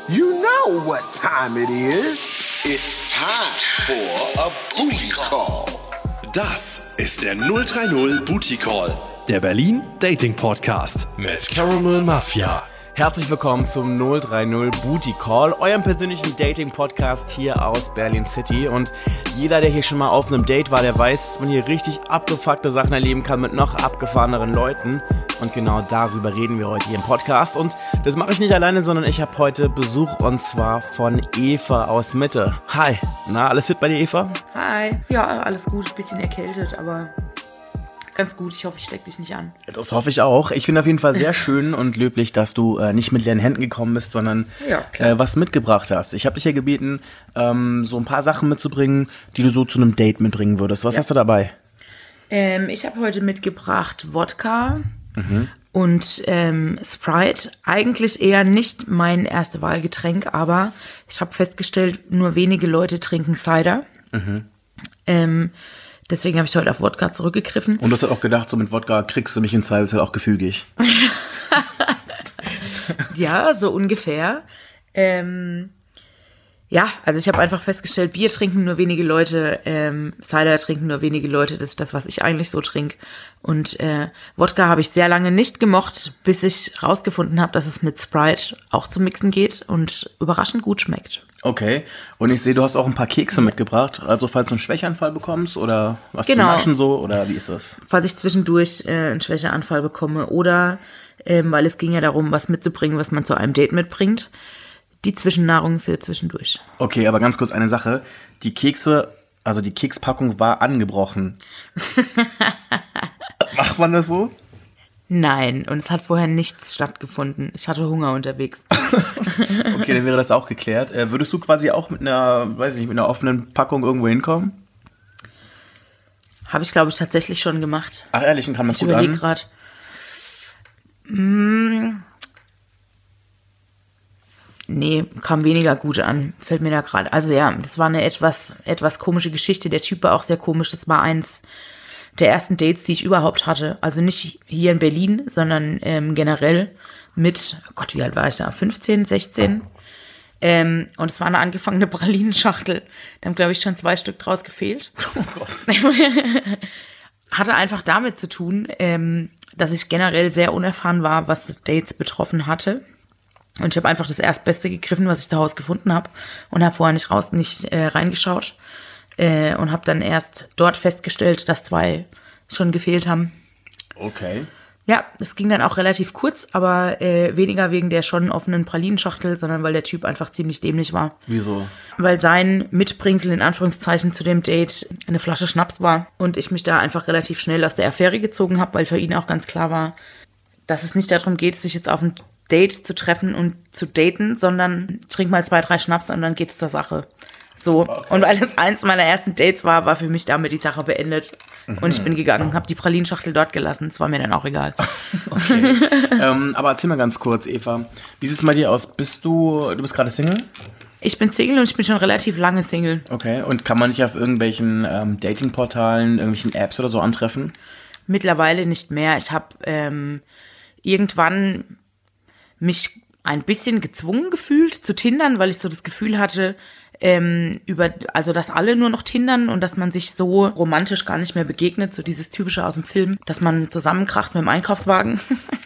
You know what time it is. It's time for a booty call. Das ist der 030 Booty Call, der Berlin Dating Podcast mit Caramel Mafia. Herzlich willkommen zum 030 Booty Call, eurem persönlichen Dating-Podcast hier aus Berlin City. Und jeder, der hier schon mal auf einem Date war, der weiß, dass man hier richtig abgefuckte Sachen erleben kann mit noch abgefahreneren Leuten. Und genau darüber reden wir heute hier im Podcast. Und das mache ich nicht alleine, sondern ich habe heute Besuch, und zwar von Eva aus Mitte. Hi, na, alles fit bei dir, Eva? Hi, ja, alles gut, bisschen erkältet, aber ganz gut. Ich hoffe, ich stecke dich nicht an. Das hoffe ich auch. Ich finde auf jeden Fall sehr schön und löblich, dass du nicht mit leeren Händen gekommen bist, sondern was mitgebracht hast. Ich habe dich ja gebeten, so ein paar Sachen mitzubringen, die du so zu einem Date mitbringen würdest. Was hast du dabei? Ich habe heute mitgebracht Wodka und Sprite. Eigentlich eher nicht mein erste Wahlgetränk, aber ich habe festgestellt, nur wenige Leute trinken Cider. Deswegen habe ich heute auf Wodka zurückgegriffen. Und du hast auch gedacht, so mit Wodka kriegst du mich in Zweifelsfall auch gefügig. Ja, so ungefähr. Ja, also ich habe einfach festgestellt, Bier trinken nur wenige Leute, Cider trinken nur wenige Leute. Das ist das, was ich eigentlich so trinke. Und Wodka habe ich sehr lange nicht gemocht, bis ich rausgefunden habe, dass es mit Sprite auch zum Mixen geht und überraschend gut schmeckt. Okay, und ich sehe, du hast auch ein paar Kekse mitgebracht, also falls du einen Schwächeanfall bekommst oder was zu Genau. naschen so, oder wie ist das? Falls ich zwischendurch einen Schwächeanfall bekomme oder, weil es ging ja darum, was mitzubringen, was man zu einem Date mitbringt, die Zwischennahrung für zwischendurch. Okay, aber ganz kurz eine Sache, die Kekse, also die Kekspackung war angebrochen. Macht man das so? Nein, und es hat vorher nichts stattgefunden. Ich hatte Hunger unterwegs. Okay, dann wäre das auch geklärt. Würdest du quasi auch mit einer, weiß ich nicht, mit einer offenen Packung irgendwo hinkommen? Habe ich, glaube ich, tatsächlich schon gemacht. Ach ehrlich, und kam das Ich gut an? überlege gerade. Nee, kam weniger gut an. Fällt mir da gerade. Also ja, das war eine etwas komische Geschichte. Der Typ war auch sehr komisch. Das war eins der ersten Dates, die ich überhaupt hatte. Also nicht hier in Berlin, sondern generell mit, oh Gott, wie alt war ich da? 15, 16? Und es war eine angefangene Pralinenschachtel. Da haben, glaube ich, schon 2 Stück draus gefehlt. Oh Gott. Hatte einfach damit zu tun, dass ich generell sehr unerfahren war, was Dates betroffen hatte. Und ich habe einfach das Erstbeste gegriffen, was ich zu Hause gefunden habe, und habe vorher nicht reingeschaut und habe dann erst dort festgestellt, dass 2 schon gefehlt haben. Okay. Ja, das ging dann auch relativ kurz, aber weniger wegen der schon offenen Pralinenschachtel, sondern weil der Typ einfach ziemlich dämlich war. Wieso? Weil sein Mitbringsel in Anführungszeichen zu dem Date eine Flasche Schnaps war und ich mich da einfach relativ schnell aus der Affäre gezogen habe, weil für ihn auch ganz klar war, dass es nicht darum geht, sich jetzt auf ein Date zu treffen und zu daten, sondern trink mal 2, 3 Schnaps und dann geht's zur Sache. So. Okay. Und weil es eins meiner ersten Dates war für mich damit die Sache beendet. Und ich bin gegangen, habe die Pralinenschachtel dort gelassen. Es war mir dann auch egal. Okay. Aber erzähl mal ganz kurz, Eva. Wie sieht es bei dir aus? Du bist gerade Single? Ich bin Single und ich bin schon relativ lange Single. Okay. Und kann man dich auf irgendwelchen Datingportalen, irgendwelchen Apps oder so antreffen? Mittlerweile nicht mehr. Ich habe irgendwann mich ein bisschen gezwungen gefühlt zu tindern, weil ich so das Gefühl hatte, dass alle nur noch tindern und dass man sich so romantisch gar nicht mehr begegnet, so dieses Typische aus dem Film, dass man zusammenkracht mit dem Einkaufswagen.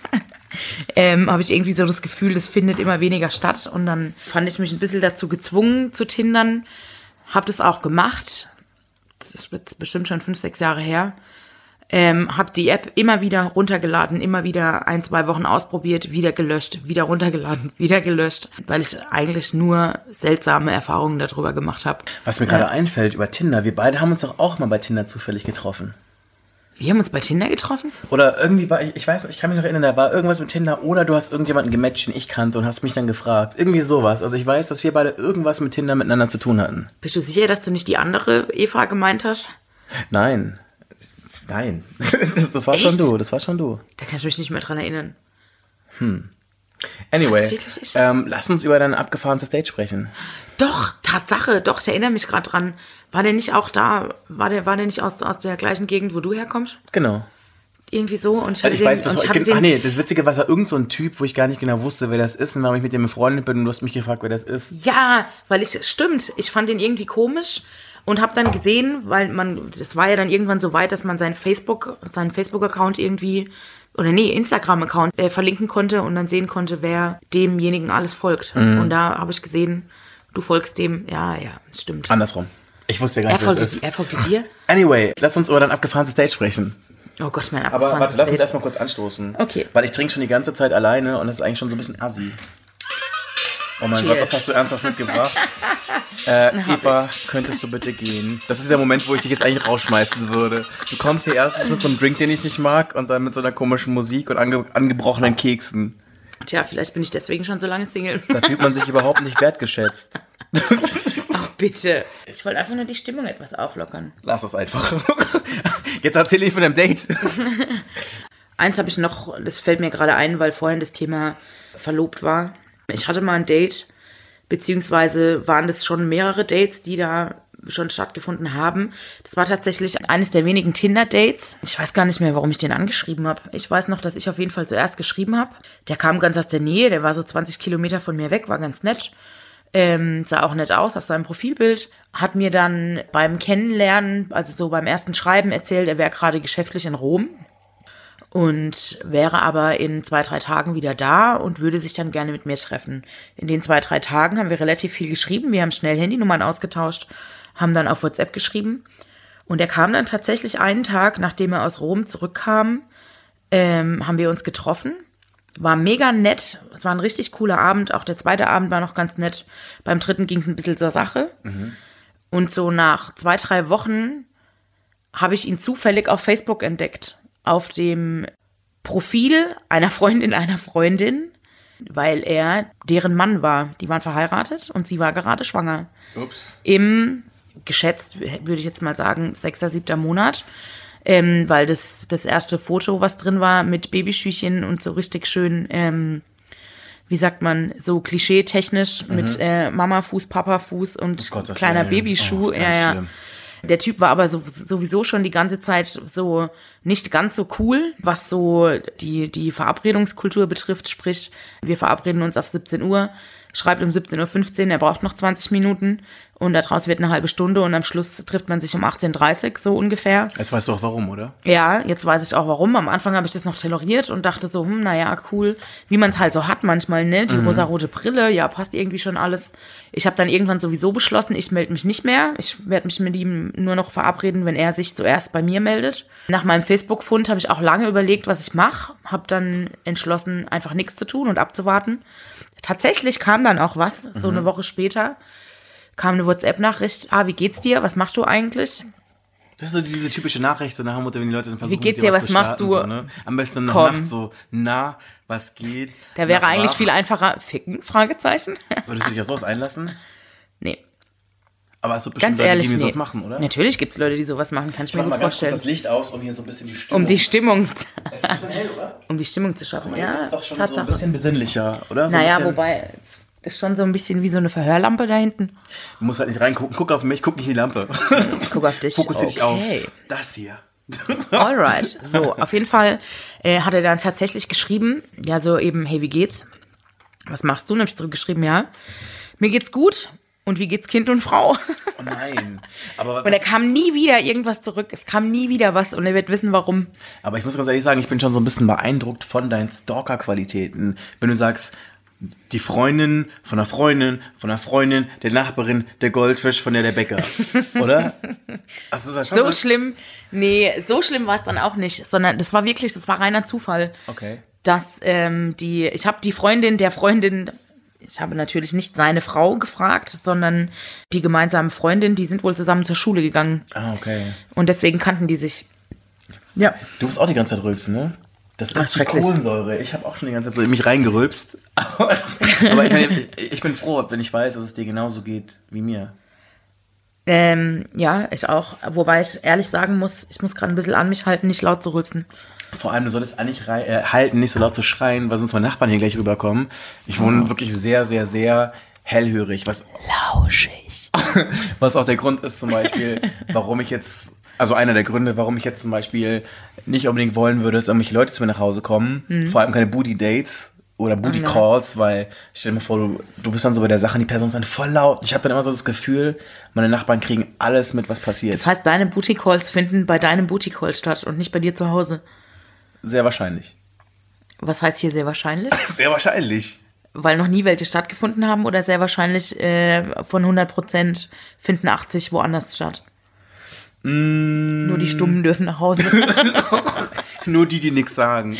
Habe ich irgendwie so das Gefühl, das findet immer weniger statt, und dann fand ich mich ein bisschen dazu gezwungen zu tindern, habe das auch gemacht, das ist jetzt bestimmt schon 5, 6 Jahre her. Habe die App immer wieder runtergeladen, immer wieder 1, 2 Wochen ausprobiert, wieder gelöscht, wieder runtergeladen, wieder gelöscht, weil ich eigentlich nur seltsame Erfahrungen darüber gemacht habe. Was mir gerade einfällt über Tinder, wir beide haben uns doch auch mal bei Tinder zufällig getroffen. Wir haben uns bei Tinder getroffen? Oder irgendwie war ich weiß, ich kann mich noch erinnern, da war irgendwas mit Tinder, oder du hast irgendjemanden gematcht, den ich kannte, und hast mich dann gefragt. Irgendwie sowas. Also ich weiß, dass wir beide irgendwas mit Tinder miteinander zu tun hatten. Bist du sicher, dass du nicht die andere Eva gemeint hast? Nein. Das war Echt? Das war schon du. Da kann ich mich nicht mehr dran erinnern. Anyway, lass uns über dein abgefahrenes Date sprechen. Doch, Tatsache, doch, ich erinnere mich gerade dran. War der nicht auch da? War der nicht aus der gleichen Gegend, wo du herkommst? Genau. Irgendwie so. Und ich Ich weiß, das Witzige war, irgend so ein Typ, wo ich gar nicht genau wusste, wer das ist und warum ich mit dem befreundet bin und du hast mich gefragt, wer das ist. Ja, ich fand den irgendwie komisch und habe dann gesehen, weil das war ja dann irgendwann so weit, dass man seinen Facebook-Account irgendwie, Instagram-Account verlinken konnte und dann sehen konnte, wer demjenigen alles folgt. Und da habe ich gesehen, du folgst dem, ja, es stimmt. Andersrum. Ich wusste ja gar nicht, wer das ist. Er folgte dir? Anyway, lass uns über dein abgefahrenes Date sprechen. Oh Gott, mein Aber abgefahrenes lass uns Date. erstmal kurz anstoßen. Okay. Weil ich trinke schon die ganze Zeit alleine und das ist eigentlich schon so ein bisschen assi. Oh mein Gott, das hast du ernsthaft mitgebracht. Eva, könntest du bitte gehen? Das ist der Moment, wo ich dich jetzt eigentlich rausschmeißen würde. Du kommst hier erstens mit so einem Drink, den ich nicht mag, und dann mit so einer komischen Musik und angebrochenen Keksen. Tja, vielleicht bin ich deswegen schon so lange Single. Da fühlt man sich überhaupt nicht wertgeschätzt. Ach, bitte. Ich wollte einfach nur die Stimmung etwas auflockern. Lass es einfach. Jetzt erzähle ich von dem Date. Eins habe ich noch, das fällt mir gerade ein, weil vorhin das Thema verlobt war. Ich hatte mal ein Date, beziehungsweise waren das schon mehrere Dates, die da schon stattgefunden haben. Das war tatsächlich eines der wenigen Tinder-Dates. Ich weiß gar nicht mehr, warum ich den angeschrieben habe. Ich weiß noch, dass ich auf jeden Fall zuerst geschrieben habe. Der kam ganz aus der Nähe, der war so 20 Kilometer von mir weg, war ganz nett. Sah auch nett aus auf seinem Profilbild. Hat mir dann beim Kennenlernen, also so beim ersten Schreiben erzählt, er wäre gerade geschäftlich in Rom. Und wäre aber in 2-3 Tagen wieder da und würde sich dann gerne mit mir treffen. In den 2-3 Tagen haben wir relativ viel geschrieben. Wir haben schnell Handynummern ausgetauscht, haben dann auf WhatsApp geschrieben. Und er kam dann tatsächlich einen Tag, nachdem er aus Rom zurückkam, haben wir uns getroffen. War mega nett. Es war ein richtig cooler Abend. Auch der zweite Abend war noch ganz nett. Beim dritten ging es ein bisschen zur Sache. Und so nach 2-3 Wochen habe ich ihn zufällig auf Facebook entdeckt. Auf dem Profil einer Freundin, weil er deren Mann war. Die waren verheiratet und sie war gerade schwanger. Ups. Im, geschätzt, würde ich jetzt mal sagen, 6., 7. Monat. Weil das erste Foto, was drin war, mit Babyschüchen und so richtig schön, wie sagt man, so klischee-technisch mit Mama-Fuß, Papa-Fuß und kleiner Babyschuh. Schlimm. Der Typ war aber sowieso schon die ganze Zeit so nicht ganz so cool, was so die Verabredungskultur betrifft. Sprich, wir verabreden uns auf 17 Uhr, schreibt um 17.15 Uhr, er braucht noch 20 Minuten und daraus wird eine halbe Stunde und am Schluss trifft man sich um 18.30 Uhr, so ungefähr. Jetzt weißt du auch warum, oder? Ja, jetzt weiß ich auch warum. Am Anfang habe ich das noch toleriert und dachte so, naja, cool, wie man es halt so hat manchmal, ne? Die rosarote Brille, ja, passt irgendwie schon alles. Ich habe dann irgendwann sowieso beschlossen, ich melde mich nicht mehr. Ich werde mich mit ihm nur noch verabreden, wenn er sich zuerst bei mir meldet. Nach meinem Facebook-Fund habe ich auch lange überlegt, was ich mache. Habe dann entschlossen, einfach nichts zu tun und abzuwarten. Tatsächlich kam dann auch was, so eine Woche später kam eine WhatsApp-Nachricht, wie geht's dir, was machst du eigentlich? Das ist so diese typische Nachricht, so nach dem Motto, wenn die Leute dann versuchen, wie geht's dir, was machst du? So, ne? Am besten in der Nacht so, was geht? Da wäre eigentlich viel einfacher, ficken, Fragezeichen. Würdest du dich auf sowas einlassen? Nee. Aber hast du bestimmt Ganz Leute, ehrlich, die nee. sowas machen, oder? Natürlich gibt's Leute, die sowas machen, kann ich mir Mach gut mal ganz kurz vorstellen. das Licht aus, um hier so ein bisschen die Stimmung... Um die Stimmung, Es ist ein bisschen hell, oder? um die Stimmung zu schaffen, Jetzt ist ja, es doch schon Tatsache. so ein bisschen besinnlicher, oder? So ein Naja, bisschen, wobei, das ist schon so ein bisschen wie so eine Verhörlampe da hinten. Du musst halt nicht reingucken. Guck auf mich, guck nicht in die Lampe. Ich gucke auf dich. Fokussier dich auf Okay. das hier. Alright. So, auf jeden Fall hat er dann tatsächlich geschrieben, ja, so eben, hey, wie geht's? Was machst du? Und habe ich zurückgeschrieben, ja, mir geht's gut. Und wie geht's Kind und Frau? Oh nein. Aber Und er kam nie wieder irgendwas zurück. Es kam nie wieder was und er wird wissen, warum. Aber ich muss ganz ehrlich sagen, ich bin schon so ein bisschen beeindruckt von deinen Stalker-Qualitäten. Wenn du sagst, die Freundin, von der Freundin, der Nachbarin, der Goldfisch, von der Bäcker. Oder? Das ist ja schon So schlimm. Nee, so schlimm war es dann auch nicht. Sondern das war reiner Zufall. Okay. Dass ich habe die Freundin der Freundin, ich habe natürlich nicht seine Frau gefragt, sondern die gemeinsame Freundin, die sind wohl zusammen zur Schule gegangen. Ah, okay. Und deswegen kannten die sich. Ja. Du musst auch die ganze Zeit rülpsen, ne? Das ist die schrecklich. Kohlensäure. Ich habe auch schon die ganze Zeit so in mich reingerülpst. Aber ich bin froh, wenn ich weiß, dass es dir genauso geht wie mir. Ja, ich auch. Wobei ich ehrlich sagen muss, ich muss gerade ein bisschen an mich halten, nicht laut zu rülpsen. Vor allem, du solltest eigentlich halten, nicht so laut zu schreien, weil sonst meine Nachbarn hier gleich rüberkommen. Ich wohne wirklich sehr, sehr, sehr hellhörig. Lauschig. Was auch der Grund ist zum Beispiel, warum ich jetzt Also einer der Gründe, warum ich jetzt zum Beispiel nicht unbedingt wollen würde, dass irgendwelche Leute zu mir nach Hause kommen. Vor allem keine Booty-Dates oder Booty-Calls, weil stell dir mal vor, du bist dann so bei der Sache, die Person ist dann voll laut. Ich habe dann immer so das Gefühl, meine Nachbarn kriegen alles mit, was passiert. Das heißt, deine Booty-Calls finden bei deinem Booty-Call statt und nicht bei dir zu Hause. Sehr wahrscheinlich. Was heißt hier sehr wahrscheinlich? Sehr wahrscheinlich. Weil noch nie welche stattgefunden haben oder sehr wahrscheinlich von 100% finden 80 woanders statt? Nur die Stummen dürfen nach Hause. Nur die nichts sagen.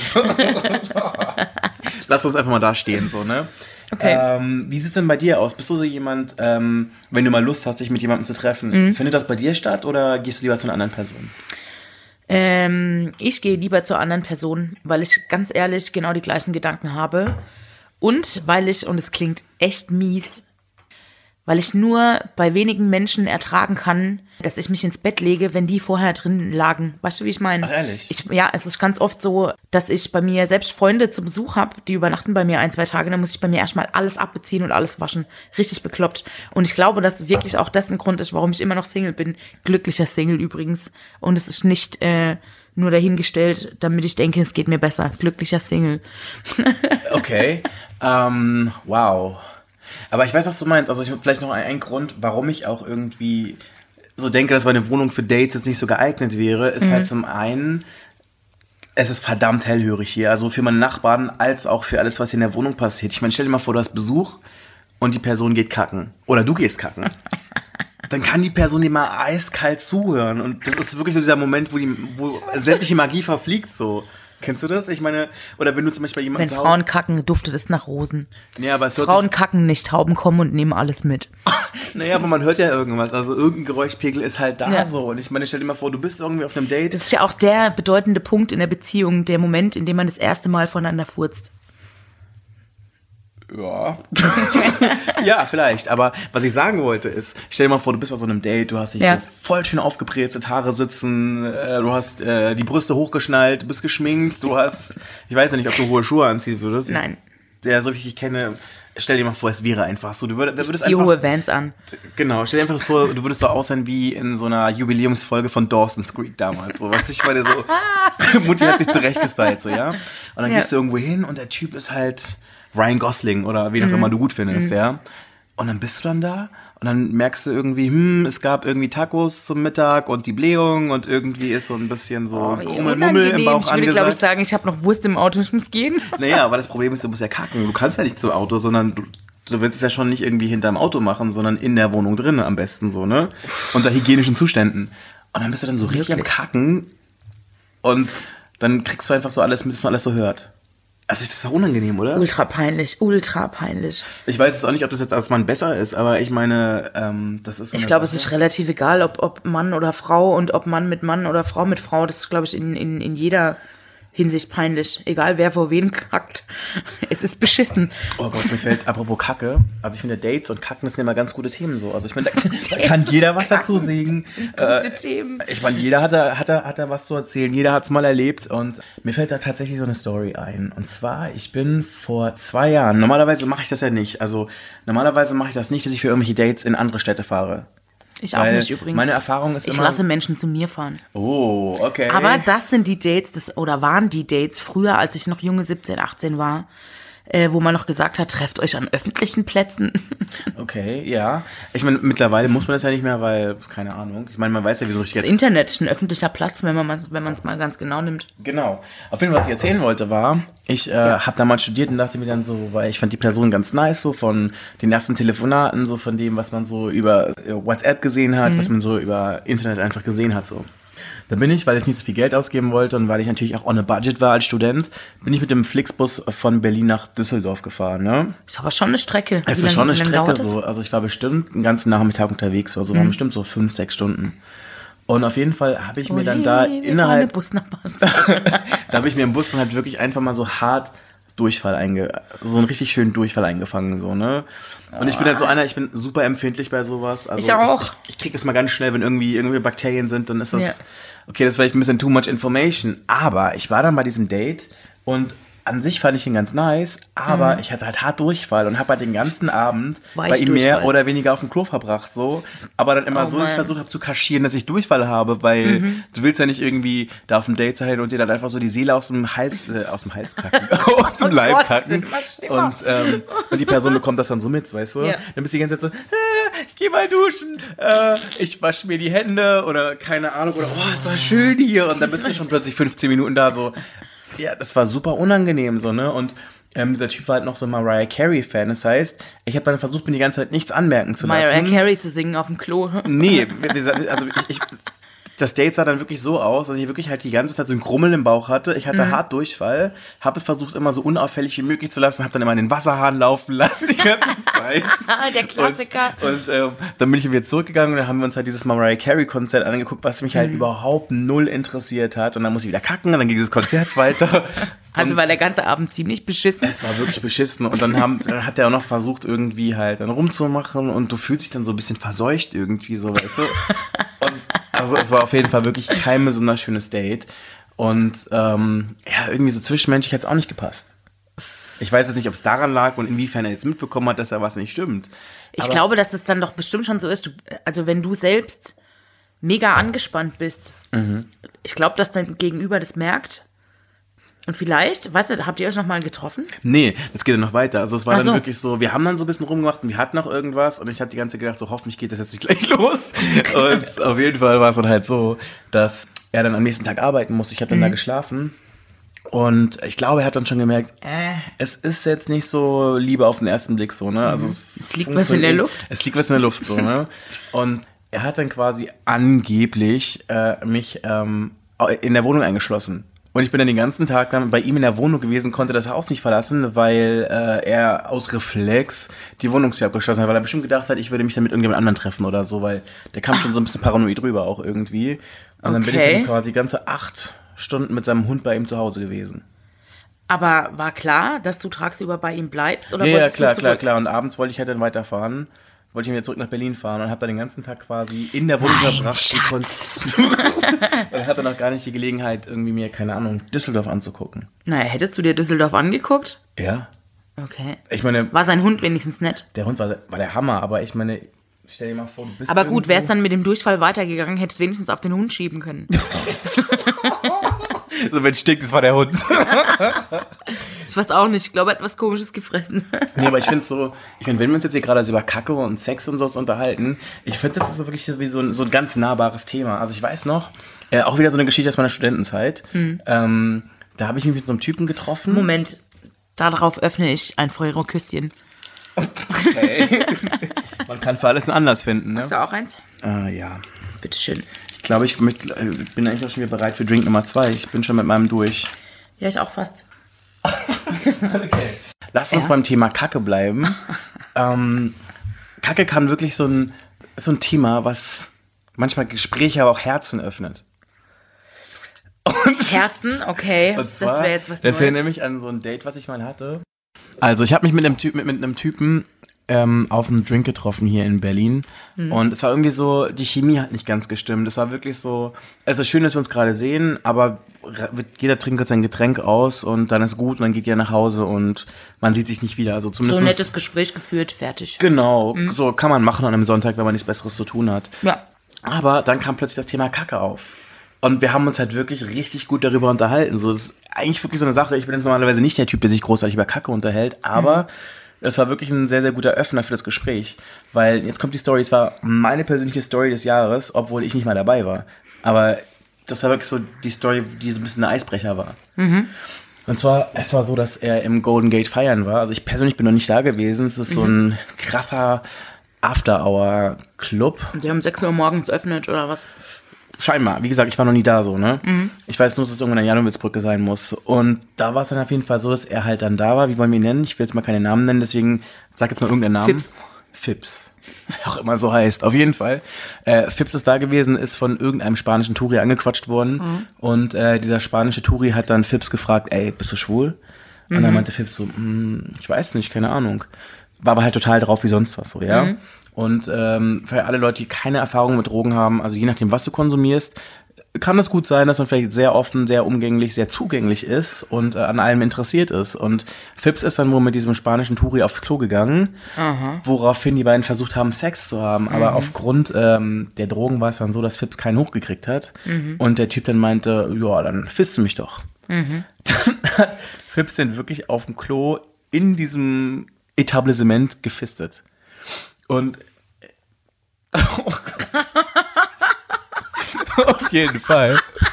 Lass uns einfach mal da stehen, so, ne? Okay. Wie sieht's denn bei dir aus? Bist du so jemand, wenn du mal Lust hast, dich mit jemandem zu treffen, findet das bei dir statt oder gehst du lieber zu einer anderen Person? Ich gehe lieber zur anderen Person, weil ich ganz ehrlich genau die gleichen Gedanken habe. Und weil ich, und es klingt echt mies, weil ich nur bei wenigen Menschen ertragen kann, dass ich mich ins Bett lege, wenn die vorher drin lagen. Weißt du, wie ich meine? Ach, ehrlich? Ja, es ist ganz oft so, dass ich bei mir selbst Freunde zu Besuch habe, die übernachten bei mir 1-2 Tage, dann muss ich bei mir erstmal alles abbeziehen und alles waschen. Richtig bekloppt. Und ich glaube, dass wirklich auch das ein Grund ist, warum ich immer noch Single bin. Glücklicher Single übrigens. Und es ist nicht nur dahingestellt, damit ich denke, es geht mir besser. Glücklicher Single. Okay. Wow. Aber ich weiß, was du meinst. Also vielleicht noch ein Grund, warum ich auch irgendwie so denke, dass meine Wohnung für Dates jetzt nicht so geeignet wäre, ist halt zum einen, es ist verdammt hellhörig hier. Also für meine Nachbarn als auch für alles, was hier in der Wohnung passiert. Ich meine, stell dir mal vor, du hast Besuch und die Person geht kacken. Oder du gehst kacken. Dann kann die Person dir mal eiskalt zuhören. Und das ist wirklich so dieser Moment, wo sämtliche Magie verfliegt so. Kennst du das? Ich meine, oder wenn du zum Beispiel jemanden Wenn Frauen kacken, duftet es nach Rosen. Ja, aber es hört Frauen kacken nicht, Tauben kommen und nehmen alles mit. Naja, aber man hört ja irgendwas. Also irgendein Geräuschpegel ist halt da so. Und ich meine, stell dir mal vor, du bist irgendwie auf einem Date. Das ist ja auch der bedeutende Punkt in der Beziehung, der Moment, in dem man das erste Mal voneinander furzt. Ja. Ja, vielleicht. Aber was ich sagen wollte ist, stell dir mal vor, du bist bei so einem Date, du hast dich so voll schön aufgebrezelt, Haare sitzen, du hast die Brüste hochgeschnallt, du bist geschminkt, du hast, ich weiß ja nicht, ob du hohe Schuhe anziehen würdest. Nein. So wie ich dich kenne, stell dir mal vor, es wäre einfach so. Du würdest Ich ziehe hohe Vans an. Genau, stell dir einfach vor, du würdest so aussehen wie in so einer Jubiläumsfolge von Dawson's Creek damals. So, was ich meine, so, Mutti hat sich zurechtgestylt, so, ja. Und dann gehst du irgendwo hin und der Typ ist halt Ryan Gosling oder wen auch immer du gut findest, ja. Und dann bist du dann da und dann merkst du irgendwie, es gab irgendwie Tacos zum Mittag und die Blähung und irgendwie ist so ein bisschen so Krummelmummel im Bauch Ich würde, glaube ich, angesagt. sagen, ich habe noch Wurst im Auto, ich muss gehen. Naja, aber das Problem ist, du musst ja kacken. Du kannst ja nicht zum Auto, sondern du willst es ja schon nicht irgendwie hinterm Auto machen, sondern in der Wohnung drin am besten so, ne? Unter hygienischen Zuständen. Und dann bist du dann so richtig am Kacken und dann kriegst du einfach so alles mit, dass man alles so hört. Also ist das doch unangenehm, oder? Ultra peinlich, ultra peinlich. Ich weiß jetzt auch nicht, ob das jetzt als Mann besser ist, aber ich meine, das ist so Ich glaube, es ist relativ egal, ob Mann oder Frau und ob Mann mit Mann oder Frau mit Frau. Das ist, glaube ich, in jeder Hinsicht peinlich. Egal, wer vor wen kackt. Es ist beschissen. Oh Gott, mir fällt, apropos Kacke, also ich finde Dates und Kacken sind immer ganz gute Themen so. Also ich meine, da kann jeder was dazu sagen. Gute Themen. Ich meine, jeder hat da was zu erzählen, jeder hat es mal erlebt und mir fällt da tatsächlich so eine Story ein. Und zwar, ich bin vor 2 Jahren, normalerweise mache ich das ja nicht, dass ich für irgendwelche Dates in andere Städte fahre. Ich auch nicht übrigens. Meine Erfahrung ist ich immer... lasse Menschen zu mir fahren. Oh, okay. Aber das sind die Dates, waren die Dates früher, als ich noch junge 17, 18 war, wo man noch gesagt hat, trefft euch an öffentlichen Plätzen. Okay, ja. Ich meine, mittlerweile muss man das ja nicht mehr, weil, keine Ahnung. Ich meine, man weiß ja, wie so richtig... Das Internet ist ein öffentlicher Platz, wenn man es mal ganz genau nimmt. Genau. Auf jeden Fall, was ich erzählen wollte, war, ich habe damals studiert und dachte mir dann so, weil ich fand die Person ganz nice, so von den ersten Telefonaten, so von dem, was man so über WhatsApp gesehen hat, was man so über Internet einfach gesehen hat, so. Dann bin ich, weil ich nicht so viel Geld ausgeben wollte und weil ich natürlich auch on a budget war als Student, bin ich mit dem Flixbus von Berlin nach Düsseldorf gefahren, ne? Ist aber schon eine Strecke. Es ist schon eine Strecke, so. Also ich war bestimmt den ganzen Nachmittag unterwegs, also waren bestimmt so 5-6 Stunden. Und auf jeden Fall habe ich mir dann da innerhalb... Da habe ich mir im Bus dann halt wirklich einfach mal so hart so einen richtig schönen Durchfall eingefangen, so, ne? Und ich bin halt so einer, ich bin super empfindlich bei sowas. Also ich auch. Ich kriege das mal ganz schnell, wenn irgendwie Bakterien sind, dann ist das, okay, das ist vielleicht ein bisschen too much information. Aber ich war dann bei diesem Date und an sich fand ich ihn ganz nice, aber ich hatte halt hart Durchfall und habe halt den ganzen Abend bei ihm mehr oder weniger auf dem Klo verbracht, so. Aber dann immer ich versucht habe zu kaschieren, dass ich Durchfall habe, weil du willst ja nicht irgendwie da auf dem Date sein und dir dann einfach so die Seele aus dem Hals kacken, aus dem Leib kacken. Und die Person bekommt das dann so mit, weißt du? Ja. Dann bist du die ganze Zeit so, ich gehe mal duschen, ich wasche mir die Hände oder keine Ahnung, oder ist das schön hier. Und dann bist du schon plötzlich 15 Minuten da so. Ja, das war super unangenehm so, ne? Und dieser Typ war halt noch so ein Mariah Carey-Fan. Das heißt, ich habe dann versucht, mir die ganze Zeit nichts anmerken zu lassen. Mariah Carey zu singen auf dem Klo. Nee, also das Date sah dann wirklich so aus, dass ich wirklich halt die ganze Zeit so ein Grummeln im Bauch hatte. Ich hatte hart Durchfall, habe es versucht, immer so unauffällig wie möglich zu lassen, habe dann immer den Wasserhahn laufen lassen die ganze Zeit. Der Klassiker. Und dann bin ich wieder zurückgegangen und dann haben wir uns halt dieses Mariah Carey-Konzert angeguckt, was mich halt überhaupt null interessiert hat. Und dann musste ich wieder kacken und dann ging dieses Konzert weiter. Also war der ganze Abend ziemlich beschissen. Es war wirklich beschissen. Und dann hat er auch noch versucht, irgendwie halt dann rumzumachen und du fühlst dich dann so ein bisschen verseucht irgendwie, so, weißt du. Und also es war auf jeden Fall wirklich kein besonders schönes Date. Und irgendwie so zwischenmenschlich hat es auch nicht gepasst. Ich weiß jetzt nicht, ob es daran lag und inwiefern er jetzt mitbekommen hat, dass da was nicht stimmt. Ich glaube, dass es dann doch bestimmt schon so ist. Also wenn du selbst mega angespannt bist, ich glaube, dass dein Gegenüber das merkt. Und vielleicht, weißt du, habt ihr euch noch mal getroffen? Nee, das geht ja noch weiter. Also es war dann wirklich so, wir haben dann so ein bisschen rumgemacht und wir hatten noch irgendwas und ich habe die ganze Zeit gedacht, so hoffentlich geht das jetzt nicht gleich los. Und auf jeden Fall war es dann halt so, dass er dann am nächsten Tag arbeiten musste. Ich habe dann da geschlafen und ich glaube, er hat dann schon gemerkt, es ist jetzt nicht so Liebe auf den ersten Blick so, ne? Also es liegt was in der Luft. Es liegt was in der Luft so, ne? Und er hat dann quasi angeblich mich in der Wohnung eingeschlossen. Und ich bin dann den ganzen Tag dann bei ihm in der Wohnung gewesen, konnte das Haus nicht verlassen, weil er aus Reflex die Wohnungstür abgeschlossen hat, weil er bestimmt gedacht hat, ich würde mich dann mit irgendjemand anderen treffen oder so, weil der kam schon so ein bisschen paranoid rüber auch irgendwie. Und dann bin ich dann quasi ganze 8 Stunden mit seinem Hund bei ihm zu Hause gewesen. Aber war klar, dass du tagsüber bei ihm bleibst? Oder ja, klar. Und abends wollte ich halt dann weiterfahren. Wollte ich wieder zurück nach Berlin fahren und habe dann den ganzen Tag quasi in der Wohnung verbracht. Und hatte noch gar nicht die Gelegenheit, irgendwie mir, keine Ahnung, Düsseldorf anzugucken. Naja, hättest du dir Düsseldorf angeguckt? Ja. Okay. Ich meine, war sein Hund wenigstens nett? Der Hund war der Hammer, aber ich meine, stell dir mal vor, du bist aber gut, wäre es dann mit dem Durchfall weitergegangen, hättest du wenigstens auf den Hund schieben können. So, wenn es stinkt, das war der Hund. Ich weiß auch nicht, ich glaube, er hat was Komisches gefressen. Nee, aber ich finde so, wenn wir uns jetzt hier gerade über Kacke und Sex und sowas unterhalten, ich finde, das ist so wirklich wie so ein ganz nahbares Thema. Also ich weiß noch, auch wieder so eine Geschichte aus meiner Studentenzeit, da habe ich mich mit so einem Typen getroffen. Moment, darauf öffne ich ein Ferrero-Küsschen. Okay. Man kann für alles einen Anlass finden, ne? Hast du auch eins? Ja. Bitteschön. Ich glaube, ich bin eigentlich auch schon wieder bereit für Drink Nummer 2. Ich bin schon mit meinem durch. Ja, ich auch fast. Okay. Lass uns beim Thema Kacke bleiben. Kacke kann wirklich so ein Thema, was manchmal Gespräche, aber auch Herzen öffnet. Und Herzen? Okay. Und zwar, das wäre jetzt was Neues. Das erinnert mich an so ein Date, was ich mal hatte. Also ich habe mich mit einem Typen auf einen Drink getroffen hier in Berlin. Und es war irgendwie so, die Chemie hat nicht ganz gestimmt. Es war wirklich so, es ist schön, dass wir uns gerade sehen, aber jeder trinkt sein Getränk aus und dann ist gut und dann geht jeder nach Hause und man sieht sich nicht wieder. Also zumindest so ein nettes Gespräch geführt, fertig. Genau, so kann man machen an einem Sonntag, wenn man nichts Besseres zu tun hat. Ja. Aber dann kam plötzlich das Thema Kacke auf. Und wir haben uns halt wirklich richtig gut darüber unterhalten. So, das ist eigentlich wirklich so eine Sache, ich bin jetzt normalerweise nicht der Typ, der sich großartig über Kacke unterhält, aber es war wirklich ein sehr, sehr guter Öffner für das Gespräch. Weil jetzt kommt die Story, es war meine persönliche Story des Jahres, obwohl ich nicht mal dabei war. Aber das war wirklich so die Story, die so ein bisschen ein Eisbrecher war. Und zwar, es war so, dass er im Golden Gate feiern war. Also ich persönlich bin noch nicht da gewesen. Es ist so ein krasser After-Hour-Club. Die haben 6 Uhr morgens öffnet oder was? Scheinbar. Wie gesagt, ich war noch nie da so, ne? Ich weiß nur, dass es irgendwann an Janowitzbrücke sein muss. Und da war es dann auf jeden Fall so, dass er halt dann da war. Wie wollen wir ihn nennen? Ich will jetzt mal keine Namen nennen, deswegen sag jetzt mal irgendeinen Namen. Fips. Wer auch immer so heißt. Auf jeden Fall. Fips ist da gewesen, ist von irgendeinem spanischen Touri angequatscht worden. Und dieser spanische Touri hat dann Fips gefragt, ey, bist du schwul? Und dann meinte Fips so, ich weiß nicht, keine Ahnung. War aber halt total drauf wie sonst was so, ja? Und für alle Leute, die keine Erfahrung mit Drogen haben, also je nachdem, was du konsumierst, kann es gut sein, dass man vielleicht sehr offen, sehr umgänglich, sehr zugänglich ist und an allem interessiert ist. Und Phipps ist dann wohl mit diesem spanischen Touri aufs Klo gegangen, woraufhin die beiden versucht haben, Sex zu haben. Aber aufgrund der Drogen war es dann so, dass Phipps keinen hochgekriegt hat. Und der Typ dann meinte, ja, dann fisst du mich doch. Dann hat Phipps den wirklich auf dem Klo in diesem Etablissement gefistet. Und oh Gott. Auf jeden Fall.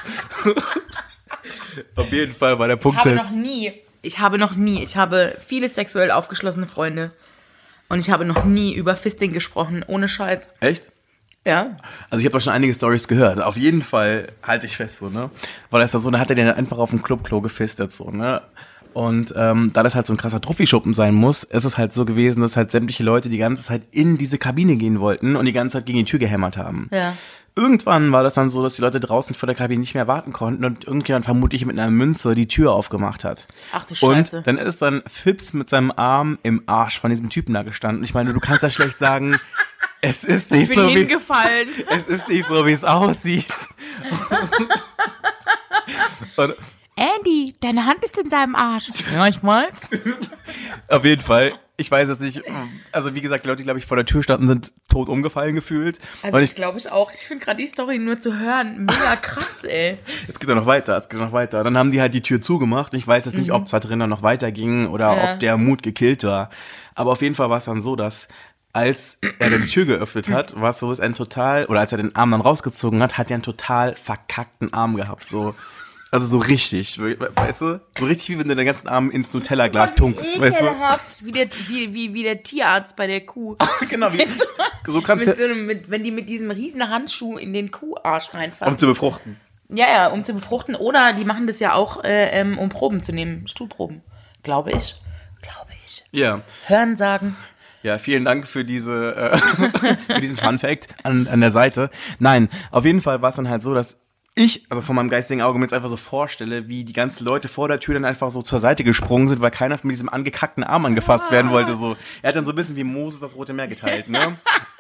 Auf jeden Fall war der Punkt. Ich habe viele sexuell aufgeschlossene Freunde. Und ich habe noch nie über Fisting gesprochen, ohne Scheiß. Echt? Ja. Also ich habe doch schon einige Storys gehört. Auf jeden Fall halte ich fest, so, ne? Weil das so, dann hat er den einfach auf dem Clubklo gefistet, so, ne? Und da das halt so ein krasser Trophy-Schuppen sein muss, ist es halt so gewesen, dass halt sämtliche Leute die ganze Zeit in diese Kabine gehen wollten und die ganze Zeit gegen die Tür gehämmert haben. Ja. Irgendwann war das dann so, dass die Leute draußen vor der Kabine nicht mehr warten konnten und irgendjemand vermutlich mit einer Münze die Tür aufgemacht hat. Ach du Scheiße. Und dann ist dann Phipps mit seinem Arm im Arsch von diesem Typen da gestanden. Ich meine, du kannst ja schlecht sagen, es ist nicht so, wie es aussieht. Und Andy, deine Hand ist in seinem Arsch. Ja, ich weiß. auf jeden Fall. Ich weiß jetzt nicht, also wie gesagt, die Leute, die, glaube ich, vor der Tür standen, sind tot umgefallen gefühlt. Also ich glaube ich auch. Ich finde gerade die Story nur zu hören mega krass, ey. Es geht ja noch weiter, Dann haben die halt die Tür zugemacht. Ich weiß jetzt nicht, ob es da drin dann noch weiterging oder ob der Mut gekillt war. Aber auf jeden Fall war es dann so, dass als er dann die Tür geöffnet hat, war es so, als er den Arm dann rausgezogen hat, hat er einen total verkackten Arm gehabt, so. Also so richtig, weißt du? So richtig, wie wenn du den ganzen Arm ins Nutella-Glas tunkst, weißt du? Wie der Tierarzt bei der Kuh. Genau, so kannst du... Wenn die mit diesem riesen Handschuh in den Kuharsch reinfassen. Um zu befruchten. Ja, um zu befruchten. Oder die machen das ja auch, um Proben zu nehmen. Stuhlproben. Glaube ich. Ja. Hören sagen. Ja, vielen Dank für für diesen Fun-Fact an der Seite. Nein, auf jeden Fall war es dann halt so, dass also von meinem geistigen Auge mir jetzt einfach so vorstelle, wie die ganzen Leute vor der Tür dann einfach so zur Seite gesprungen sind, weil keiner mit diesem angekackten Arm angefasst werden wollte. So. Er hat dann so ein bisschen wie Moses das Rote Meer geteilt, ne?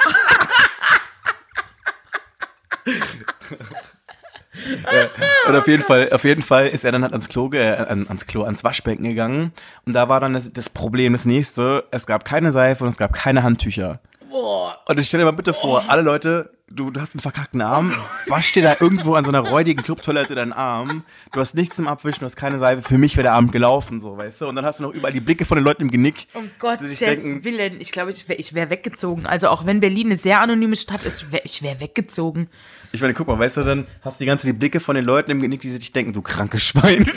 Und auf jeden Fall ist er dann halt ans Waschbecken gegangen. Und da war dann das Problem, das nächste, es gab keine Seife und es gab keine Handtücher. Boah. Und ich stell dir mal bitte vor, alle Leute, du hast einen verkackten Arm, wasch dir da irgendwo an so einer räudigen Clubtoilette deinen Arm, du hast nichts zum Abwischen, du hast keine Seife, für mich wäre der Abend gelaufen, so, weißt du? Und dann hast du noch überall die Blicke von den Leuten im Genick. Um Gottes Willen, ich glaube, ich wäre weggezogen. Also auch wenn Berlin eine sehr anonyme Stadt ist, ich wäre weggezogen. Ich meine, guck mal, weißt du, dann hast du die Blicke von den Leuten im Genick, die sich denken, du krankes Schwein.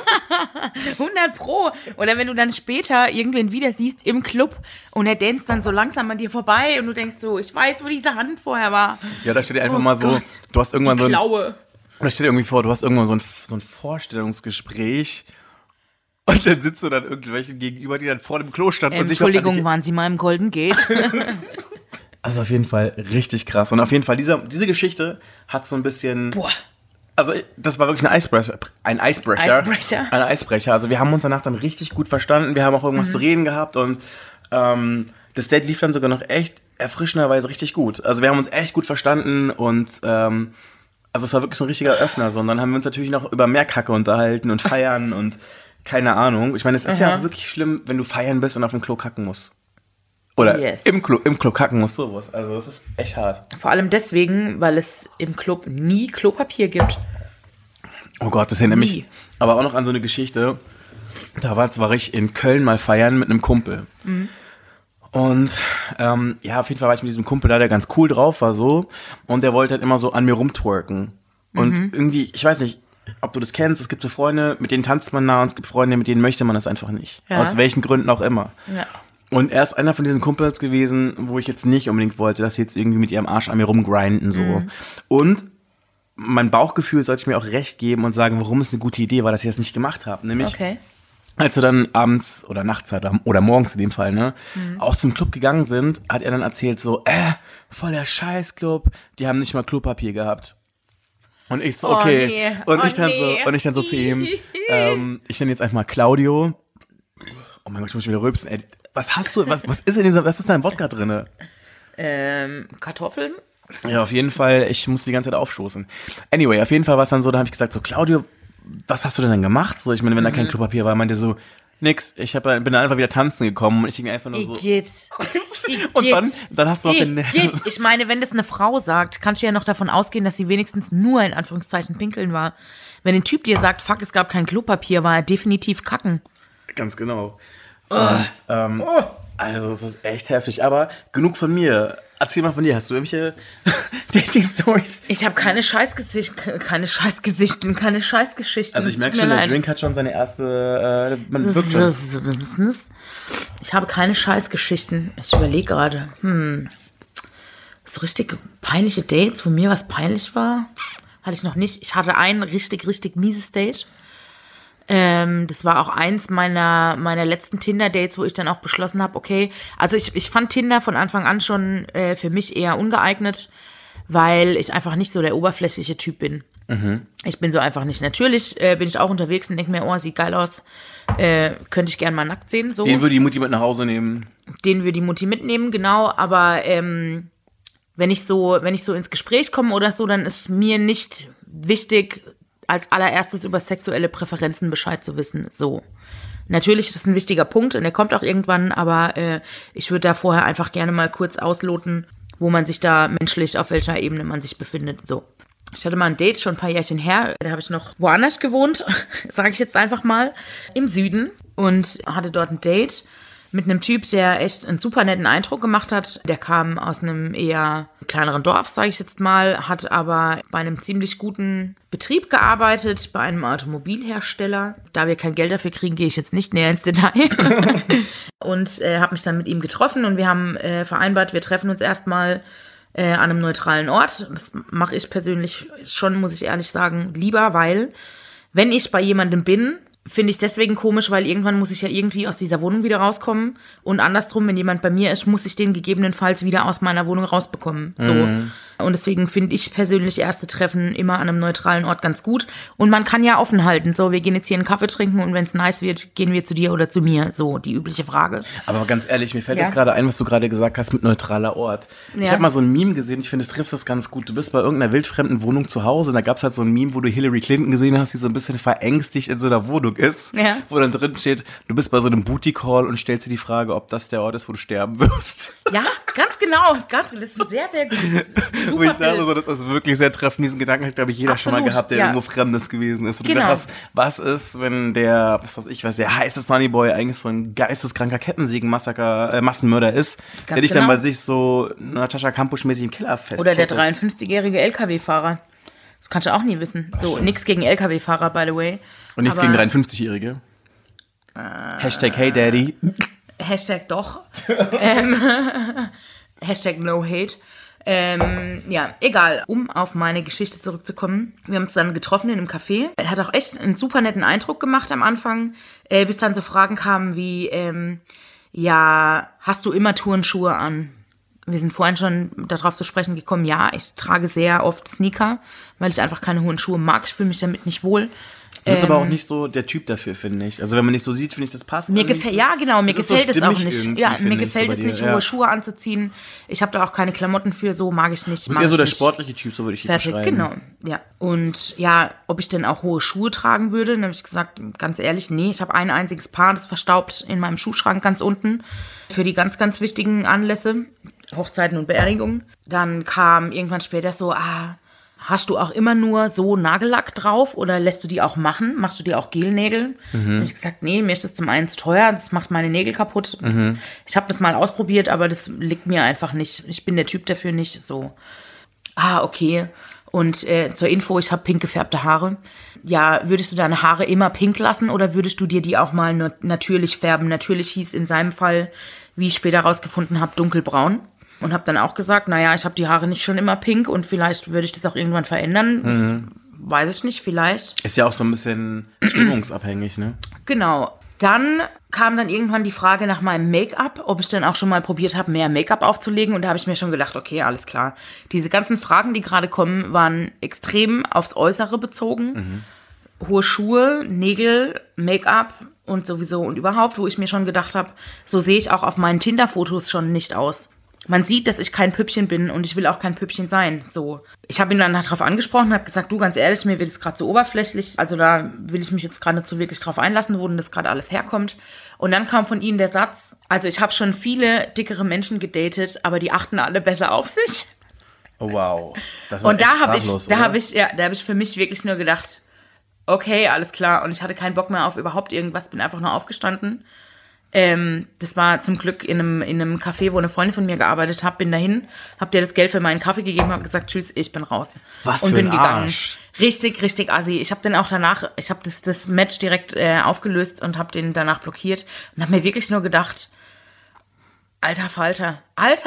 100%. Oder wenn du dann später irgendwen wieder siehst im Club und er dänzt dann so langsam an dir vorbei und du denkst so, ich weiß, wo diese Hand vorher war. Ja, da steht dir einfach mal so, du hast irgendwann so ein... Klaue. Oder stell dir irgendwie vor, du hast irgendwann so ein Vorstellungsgespräch und dann sitzt du dann irgendwelchen gegenüber, die dann vor dem Klo standen. Entschuldigung, waren Sie mal im Golden Gate? Also auf jeden Fall richtig krass. Und auf jeden Fall, diese Geschichte hat so ein bisschen... Boah. Also das war wirklich ein Eisbrecher. Also wir haben uns danach dann richtig gut verstanden. Wir haben auch irgendwas zu reden gehabt und das Date lief dann sogar noch echt erfrischenderweise richtig gut. Also wir haben uns echt gut verstanden und also es war wirklich so ein richtiger Öffner. So. Und dann haben wir uns natürlich noch über mehr Kacke unterhalten und feiern und keine Ahnung. Ich meine, es ist ja wirklich schlimm, wenn du feiern bist und auf dem Klo kacken musst. Oder im Klo kacken musst, sowas. Also das ist echt hart. Vor allem deswegen, weil es im Club nie Klopapier gibt. Oh Gott, das erinnert mich aber auch noch an so eine Geschichte. Da war ich in Köln mal feiern mit einem Kumpel. Mhm. Und ja, auf jeden Fall war ich mit diesem Kumpel da, der ganz cool drauf war so. Und der wollte halt immer so an mir rumtwerken. Und irgendwie, ich weiß nicht, ob du das kennst, es gibt so Freunde, mit denen tanzt man nah und es gibt Freunde, mit denen möchte man das einfach nicht. Ja. Aus welchen Gründen auch immer. Ja. Und er ist einer von diesen Kumpels gewesen, wo ich jetzt nicht unbedingt wollte, dass sie jetzt irgendwie mit ihrem Arsch an mir rumgrinden, so. Mhm. Und mein Bauchgefühl sollte ich mir auch recht geben und sagen, warum es eine gute Idee war, dass ich das nicht gemacht habe. Nämlich, als wir dann abends oder nachts oder morgens in dem Fall, ne, aus dem Club gegangen sind, hat er dann erzählt so, voll der Scheißclub, die haben nicht mal Klopapier gehabt. Und ich so, okay. Und ich dann so zu ihm, ich nenne jetzt einfach mal Claudio. Oh mein Gott, ich muss wieder rülpsen, ey. Was hast du, was ist in was ist da in Wodka drinne? Kartoffeln? Ja, auf jeden Fall, ich musste die ganze Zeit aufstoßen. Anyway, auf jeden Fall war es dann so, da habe ich gesagt, so Claudio, was hast du denn dann gemacht? So, ich meine, wenn da kein Klopapier war, meinte so, nix, bin dann einfach wieder tanzen gekommen und ich ging einfach nur so. Und dann hast du noch den... Ich meine, wenn das eine Frau sagt, kannst du ja noch davon ausgehen, dass sie wenigstens nur in Anführungszeichen pinkeln war. Wenn ein Typ dir sagt, fuck, es gab kein Klopapier, war er definitiv kacken. Ganz genau. Und, also, das ist echt heftig. Aber genug von mir. Erzähl mal von dir. Hast du irgendwelche Dating-Stories? Ich habe keine Scheißgeschichten. Also ich merke schon, der Drink hat schon seine erste... Ich habe keine Scheißgeschichten. Ich überlege gerade. So richtig peinliche Dates, wo mir was peinlich war, hatte ich noch nicht. Ich hatte ein richtig, richtig mieses Date. Das war auch eins meiner letzten Tinder-Dates, wo ich dann auch beschlossen habe, okay, also ich fand Tinder von Anfang an schon für mich eher ungeeignet, weil ich einfach nicht so der oberflächliche Typ bin. Ich bin so einfach nicht. Natürlich bin ich auch unterwegs und denke mir, oh, sieht geil aus, könnte ich gern mal nackt sehen. So. Den würde die Mutti mit nach Hause nehmen. Den würde die Mutti mitnehmen, genau, aber wenn ich so ins Gespräch komme oder so, dann ist mir nicht wichtig, als allererstes über sexuelle Präferenzen Bescheid zu wissen. So. Natürlich ist das ein wichtiger Punkt und der kommt auch irgendwann, aber ich würde da vorher einfach gerne mal kurz ausloten, wo man sich da menschlich, auf welcher Ebene man sich befindet. So. Ich hatte mal ein Date, schon ein paar Jährchen her, da habe ich noch woanders gewohnt, sage ich jetzt einfach mal, im Süden und hatte dort ein Date mit einem Typ, der echt einen super netten Eindruck gemacht hat. Der kam aus einem eher kleineren Dorf, sage ich jetzt mal, hat aber bei einem ziemlich guten Betrieb gearbeitet, bei einem Automobilhersteller. Da wir kein Geld dafür kriegen, gehe ich jetzt nicht näher ins Detail. Und habe mich dann mit ihm getroffen und wir haben vereinbart, wir treffen uns erstmal an einem neutralen Ort. Das mache ich persönlich schon, muss ich ehrlich sagen, lieber, weil wenn ich bei jemandem bin, finde ich deswegen komisch, weil irgendwann muss ich ja irgendwie aus dieser Wohnung wieder rauskommen und andersrum, wenn jemand bei mir ist, muss ich den gegebenenfalls wieder aus meiner Wohnung rausbekommen. So. Und deswegen finde ich persönlich erste Treffen immer an einem neutralen Ort ganz gut. Und man kann ja offen halten. So, wir gehen jetzt hier einen Kaffee trinken und wenn es nice wird, gehen wir zu dir oder zu mir. So, die übliche Frage. Aber ganz ehrlich, mir fällt jetzt gerade ein, was du gerade gesagt hast mit neutraler Ort. Ja. Ich habe mal so ein Meme gesehen, ich finde, es trifft das ganz gut. Du bist bei irgendeiner wildfremden Wohnung zu Hause und da gab es halt so ein Meme, wo du Hillary Clinton gesehen hast, die so ein bisschen verängstigt in so einer Wohnung ist. Ja. Wo dann drin steht, du bist bei so einem Booty-Call und stellst dir die Frage, ob das der Ort ist, wo du sterben wirst. Ja, ganz genau. Das ist ein sehr, sehr gutes, super wo ich sage, so, das ist wirklich sehr treffend. Diesen Gedanken hat, glaube ich, jeder schon mal gehabt, der irgendwo Fremdes gewesen ist. Und du gedacht, was ist, wenn der heiße Sunnyboy eigentlich so ein geisteskranker Massenmörder ist, ganz der dich dann bei sich so Natascha Kampusch-mäßig im Keller festhält. Oder der 53-jährige LKW-Fahrer. Das kannst du auch nie wissen. So, nix gegen LKW-Fahrer, by the way. Und nichts gegen 53-Jährige. Hashtag Hey Daddy. Hashtag doch. Hashtag No Hate. Ja, egal. Um auf meine Geschichte zurückzukommen. Wir haben uns dann getroffen in einem Café. Er hat auch echt einen super netten Eindruck gemacht am Anfang, bis dann so Fragen kamen wie, ja, hast du immer Turnschuhe an? Wir sind vorhin schon darauf zu sprechen gekommen, ja, ich trage sehr oft Sneaker, weil ich einfach keine hohen Schuhe mag. Ich fühle mich damit nicht wohl. Du bist aber auch nicht so der Typ dafür, finde ich. Also wenn man nicht so sieht, finde ich, das passt. Mir gefällt es auch nicht. Ja, mir gefällt es nicht, hohe Schuhe anzuziehen. Ich habe da auch keine Klamotten für, so mag ich nicht. Du bist eher so der sportliche Typ, so würde ich dich beschreiben. Genau, ja. Und ja, ob ich denn auch hohe Schuhe tragen würde, dann habe ich gesagt, ganz ehrlich, nee, ich habe ein einziges Paar, das verstaubt in meinem Schuhschrank ganz unten für die ganz, ganz wichtigen Anlässe, Hochzeiten und Beerdigungen. Dann kam irgendwann später so, hast du auch immer nur so Nagellack drauf oder lässt du die auch machen? Machst du dir auch Gelnägel? Und ich gesagt, nee, mir ist das zum einen zu teuer, das macht meine Nägel kaputt. Ich habe das mal ausprobiert, aber das liegt mir einfach nicht. Ich bin der Typ dafür nicht so. Okay. Und zur Info, ich habe pink gefärbte Haare. Ja, würdest du deine Haare immer pink lassen oder würdest du dir die auch mal natürlich färben? Natürlich hieß in seinem Fall, wie ich später rausgefunden habe, dunkelbraun. Und habe dann auch gesagt, naja, ich habe die Haare nicht schon immer pink und vielleicht würde ich das auch irgendwann verändern. Weiß ich nicht, vielleicht. Ist ja auch so ein bisschen stimmungsabhängig, ne? Genau. Dann kam dann irgendwann die Frage nach meinem Make-up, ob ich dann auch schon mal probiert habe, mehr Make-up aufzulegen. Und da habe ich mir schon gedacht, okay, alles klar. Diese ganzen Fragen, die gerade kommen, waren extrem aufs Äußere bezogen. Hohe Schuhe, Nägel, Make-up und sowieso und überhaupt, wo ich mir schon gedacht habe, so sehe ich auch auf meinen Tinder-Fotos schon nicht aus. man sieht, dass ich kein Püppchen bin und ich will auch kein Püppchen sein. So. Ich habe ihn dann darauf angesprochen, habe gesagt, du, ganz ehrlich, mir wird es gerade so oberflächlich, also da will ich mich jetzt gerade nicht so wirklich drauf einlassen, wo denn das gerade alles herkommt. Und dann kam von ihm der Satz, also ich habe schon viele dickere Menschen gedatet, aber die achten alle besser auf sich. Oh, wow. Das war Und echt da habe sprachlos, ich für mich wirklich nur gedacht, okay, alles klar. Und ich hatte keinen Bock mehr auf überhaupt irgendwas, bin einfach nur aufgestanden. Das war zum Glück in einem Café, wo eine Freundin von mir gearbeitet hat, bin dahin, hab dir das Geld für meinen Kaffee gegeben, hab gesagt, tschüss, ich bin raus. Was und für bin ein gegangen. Arsch. Richtig assi. Ich habe dann auch danach, ich habe das Match direkt aufgelöst und habe den danach blockiert und habe mir wirklich nur gedacht, alter Falter.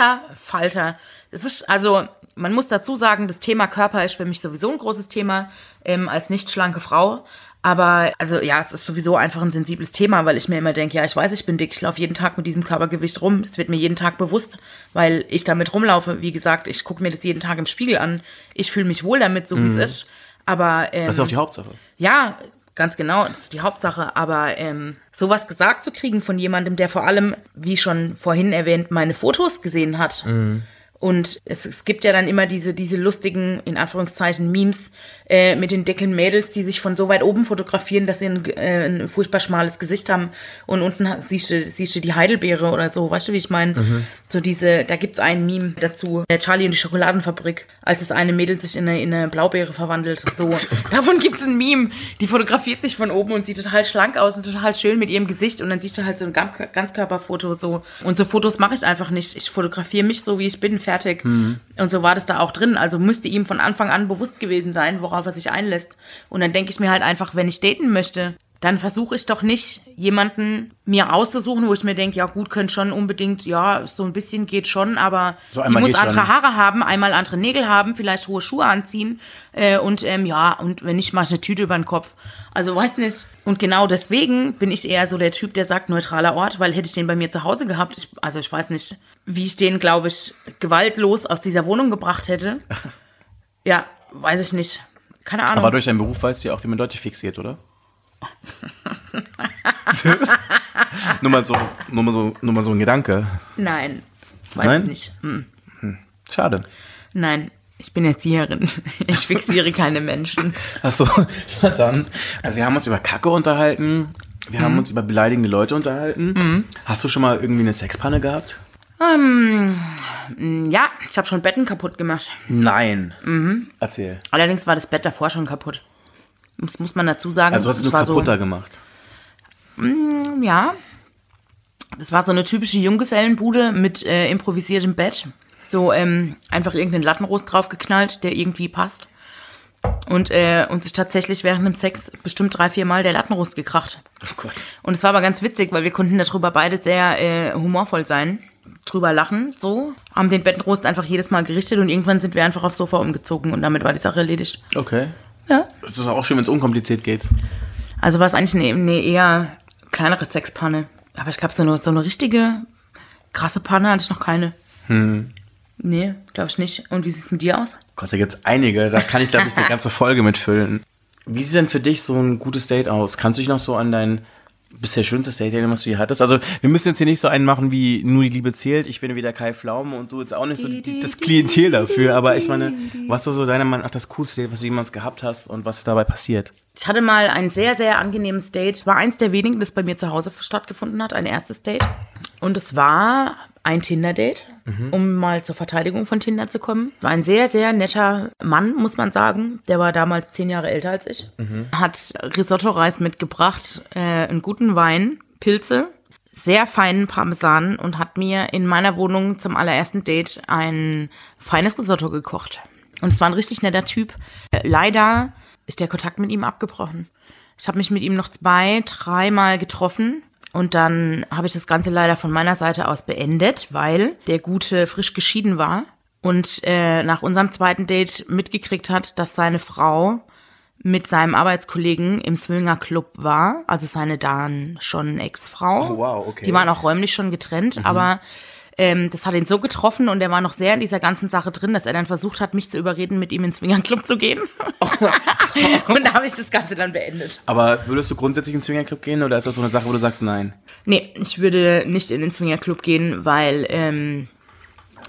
Das ist, also, man muss dazu sagen, das Thema Körper ist für mich sowieso ein großes Thema, als nicht schlanke Frau. Aber, also ja, es ist sowieso einfach ein sensibles Thema, weil ich mir immer denke, ja, ich weiß, ich bin dick, ich laufe jeden Tag mit diesem Körpergewicht rum. Es wird mir jeden Tag bewusst, weil ich damit rumlaufe. Wie gesagt, ich gucke mir das jeden Tag im Spiegel an. Ich fühle mich wohl damit, so wie es ist. Aber Das ist auch die Hauptsache. ja, ganz genau, das ist die Hauptsache. Aber sowas gesagt zu kriegen von jemandem, der vor allem, wie schon vorhin erwähnt, meine Fotos gesehen hat. Und es gibt ja dann immer diese lustigen, in Anführungszeichen, Memes mit den dicken Mädels, die sich von so weit oben fotografieren, dass sie ein furchtbar schmales Gesicht haben. Und unten siehst du die Heidelbeere oder so, weißt du, wie ich meine? So da gibt's ein Meme dazu, Charlie und die Schokoladenfabrik, als das eine Mädel sich in eine Blaubeere verwandelt. So, davon gibt's ein Meme. Die fotografiert sich von oben und sieht total schlank aus und total schön mit ihrem Gesicht. Und dann siehst du halt so ein Ganzkörperfoto so. Und so Fotos mache ich einfach nicht. Ich fotografiere mich so, wie ich bin, fertig. Und so war das da auch drin. Also müsste ihm von Anfang an bewusst gewesen sein, worauf er sich einlässt. Und dann denke ich mir halt einfach, wenn ich daten möchte, dann versuche ich doch nicht, jemanden mir auszusuchen, wo ich mir denke, ja gut, könnte schon unbedingt, ja, so ein bisschen geht schon, aber So die einmal muss geht andere schon. Haare haben, einmal andere Nägel haben, vielleicht hohe Schuhe anziehen und wenn nicht, mache ich eine Tüte über den Kopf. Also weiß nicht. Und genau deswegen bin ich eher so der Typ, der sagt, neutraler Ort, weil hätte ich den bei mir zu Hause gehabt, ich weiß nicht, wie ich den, glaube ich, gewaltlos aus dieser Wohnung gebracht hätte. Ja, weiß ich nicht. Keine Ahnung. Aber durch deinen Beruf weißt du ja auch, wie man Leute fixiert, oder? nur mal so ein Gedanke. Nein, weiß Nein? ich nicht. Schade. Nein, ich bin Erzieherin. Ich fixiere keine Menschen. Achso, na dann. Also wir haben uns über Kacke unterhalten. Wir haben uns über beleidigende Leute unterhalten. Hast du schon mal irgendwie eine Sexpanne gehabt? Ja, ich habe schon Betten kaputt gemacht. Nein. Erzähl. Allerdings war das Bett davor schon kaputt. Das muss man dazu sagen. Also hast du Das nur war kaputter gemacht? Ja, das war so eine typische Junggesellenbude mit improvisiertem Bett. So einfach irgendeinen Lattenrost draufgeknallt, der irgendwie passt. Und sich tatsächlich während dem Sex bestimmt 3-4 Mal der Lattenrost gekracht. Oh Gott. Und es war aber ganz witzig, weil wir konnten darüber beide sehr humorvoll sein, drüber lachen, so. Haben den Bettenrost einfach jedes Mal gerichtet und irgendwann sind wir einfach aufs Sofa umgezogen und damit war die Sache erledigt. Okay. Ja. Das ist auch schön, wenn es unkompliziert geht. Also war es eigentlich eine eher kleinere Sexpanne. Aber ich glaube, so eine richtige krasse Panne hatte ich noch keine. Nee, glaube ich nicht. Und wie sieht es mit dir aus? Gott, da gibt's einige. Da kann ich, glaube ich, eine ganze Folge mitfüllen. Wie sieht denn für dich so ein gutes Date aus? Kannst du dich noch so an dein bisher schönstes Date erinnern, was du hier hattest? Also, wir müssen jetzt hier nicht so einen machen wie nur die Liebe zählt. Ich bin wieder Kai Pflaume und du jetzt auch nicht so das Klientel dafür. Aber ich meine, was ist so deiner Meinung nach das coolste Date, was du jemals gehabt hast und was ist dabei passiert? Ich hatte mal ein sehr, sehr angenehmes Date. Es war eins der wenigen, das bei mir zu Hause stattgefunden hat, ein erstes Date. Und es war ein Tinder-Date, um mal zur Verteidigung von Tinder zu kommen. War ein sehr, sehr netter Mann, muss man sagen. Der war damals 10 Jahre älter als ich. Hat Risotto-Reis mitgebracht, einen guten Wein, Pilze, sehr feinen Parmesan und hat mir in meiner Wohnung zum allerersten Date ein feines Risotto gekocht. Und es war ein richtig netter Typ. Leider ist der Kontakt mit ihm abgebrochen. Ich habe mich mit ihm noch 2-3 Mal getroffen. Und dann habe ich das Ganze leider von meiner Seite aus beendet, weil der Gute frisch geschieden war und nach unserem zweiten Date mitgekriegt hat, dass seine Frau mit seinem Arbeitskollegen im Swingerclub war, also seine dann schon Ex-Frau. Oh, wow, okay. Die waren auch räumlich schon getrennt, aber das hat ihn so getroffen und er war noch sehr in dieser ganzen Sache drin, dass er dann versucht hat, mich zu überreden, mit ihm ins Swingerclub zu gehen. Und da habe ich das Ganze dann beendet. Aber würdest du grundsätzlich in den Swingerclub gehen oder ist das so eine Sache, wo du sagst nein? Nee, ich würde nicht in den Swingerclub gehen, weil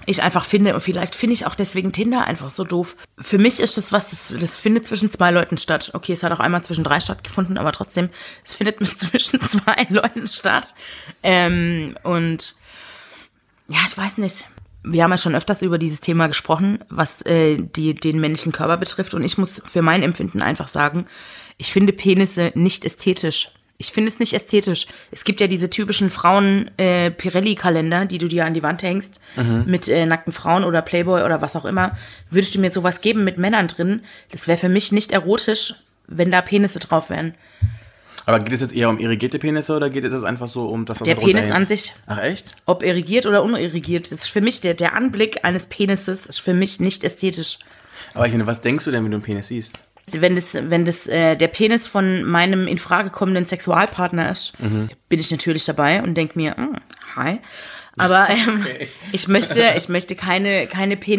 ich einfach finde, und vielleicht finde ich auch deswegen Tinder einfach so doof. Für mich ist das das findet zwischen 2 Leuten statt. Okay, es hat auch einmal zwischen 3 stattgefunden, aber trotzdem, es findet zwischen 2 Leuten statt. Und ja, ich weiß nicht. Wir haben ja schon öfters über dieses Thema gesprochen, was den männlichen Körper betrifft. Und ich muss für mein Empfinden einfach sagen, ich finde Penisse nicht ästhetisch. Ich finde es nicht ästhetisch. Es gibt ja diese typischen Frauen-Pirelli-Kalender, die du dir an die Wand hängst, mit nackten Frauen oder Playboy oder was auch immer. Würdest du mir sowas geben mit Männern drin, das wäre für mich nicht erotisch, wenn da Penisse drauf wären. Aber geht es jetzt eher um irrigierte Penisse oder geht es jetzt einfach so um das, was Der da drunter Penis hängt? an sich, Ach echt? ob irrigiert oder unirrigiert, das ist für mich, der Anblick eines Penises ist für mich nicht ästhetisch. Aber ich meine, was denkst du denn, wenn du einen Penis siehst? Wenn das der Penis von meinem in Frage kommenden Sexualpartner ist, bin ich natürlich dabei und denke mir, hi. Aber ich möchte keine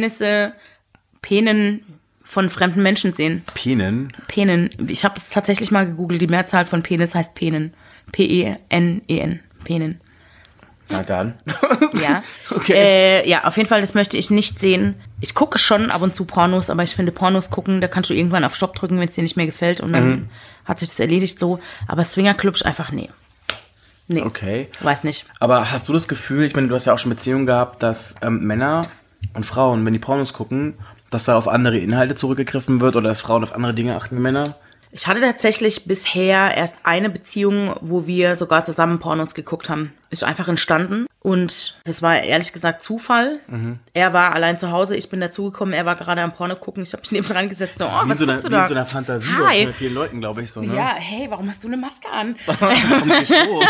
Penen von fremden Menschen sehen. Penen? Penen. Ich habe das tatsächlich mal gegoogelt. Die Mehrzahl von Penis heißt Penen. P-E-N-E-N. Penen. Na dann. Ja. Okay. Ja, auf jeden Fall, das möchte ich nicht sehen. Ich gucke schon ab und zu Pornos, aber ich finde Pornos gucken, da kannst du irgendwann auf Stopp drücken, wenn es dir nicht mehr gefällt und dann hat sich das erledigt so. Aber Swingerclub einfach nee. Nee. Okay. Weiß nicht. Aber hast du das Gefühl, ich meine, du hast ja auch schon Beziehungen gehabt, dass Männer und Frauen, wenn die Pornos gucken, dass da auf andere Inhalte zurückgegriffen wird oder dass Frauen auf andere Dinge achten wie Männer? Ich hatte tatsächlich bisher erst eine Beziehung, wo wir sogar zusammen Pornos geguckt haben. Ist einfach entstanden. Und das war ehrlich gesagt Zufall. Er war allein zu Hause, ich bin dazugekommen, er war gerade am Porno gucken. Ich habe mich neben dran gesetzt. So, Das ist wie was so guckst du wie da? in so einer Fantasie Hi. mit vielen Leuten, glaube ich so, ne? Ja, hey, warum hast du eine Maske an? Komm nicht so.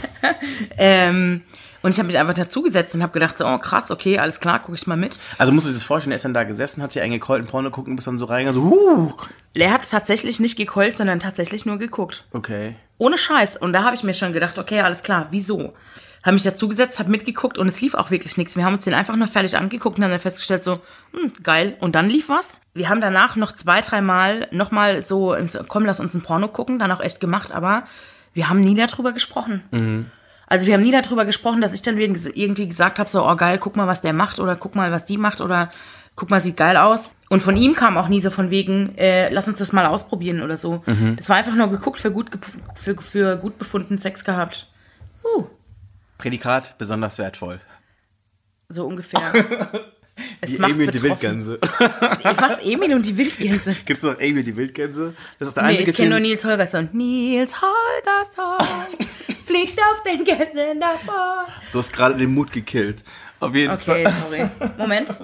Und ich habe mich einfach dazugesetzt und habe gedacht, so, oh krass, okay, alles klar, gucke ich mal mit. Also musst du dir das vorstellen, er ist dann da gesessen, hat sich einen gekeulten Porno gucken und bist dann so reingegangen, so, Er hat tatsächlich nicht gekeult, sondern tatsächlich nur geguckt. Okay. Ohne Scheiß. Und da habe ich mir schon gedacht, okay, alles klar, wieso? Habe mich dazugesetzt, habe mitgeguckt und es lief auch wirklich nichts. Wir haben uns den einfach nur fertig angeguckt und haben dann festgestellt, so, geil. Und dann lief was. Wir haben danach noch 2-3 Mal nochmal so, komm, lass uns ein Porno gucken, dann auch echt gemacht, aber wir haben nie darüber gesprochen. Also wir haben nie darüber gesprochen, dass ich dann irgendwie gesagt habe, so, oh geil, guck mal, was der macht oder guck mal, was die macht oder guck mal, sieht geil aus. Und von ihm kam auch nie so von wegen, lass uns das mal ausprobieren oder so. Das war einfach nur geguckt, für gut befundenen Sex gehabt. Prädikat, besonders wertvoll. So ungefähr. Es Die macht Emil und die betroffen. Wildgänse. Was, Emil und die Wildgänse? Gibt's noch Emil die Wildgänse? Das ist der Nee, einzige ich kenne nur Film. Nils Holgersson. Nils Holgersson fliegt auf den Gänsen davon. Du hast gerade den Mut gekillt. Auf jeden Okay, Fall. sorry. Moment.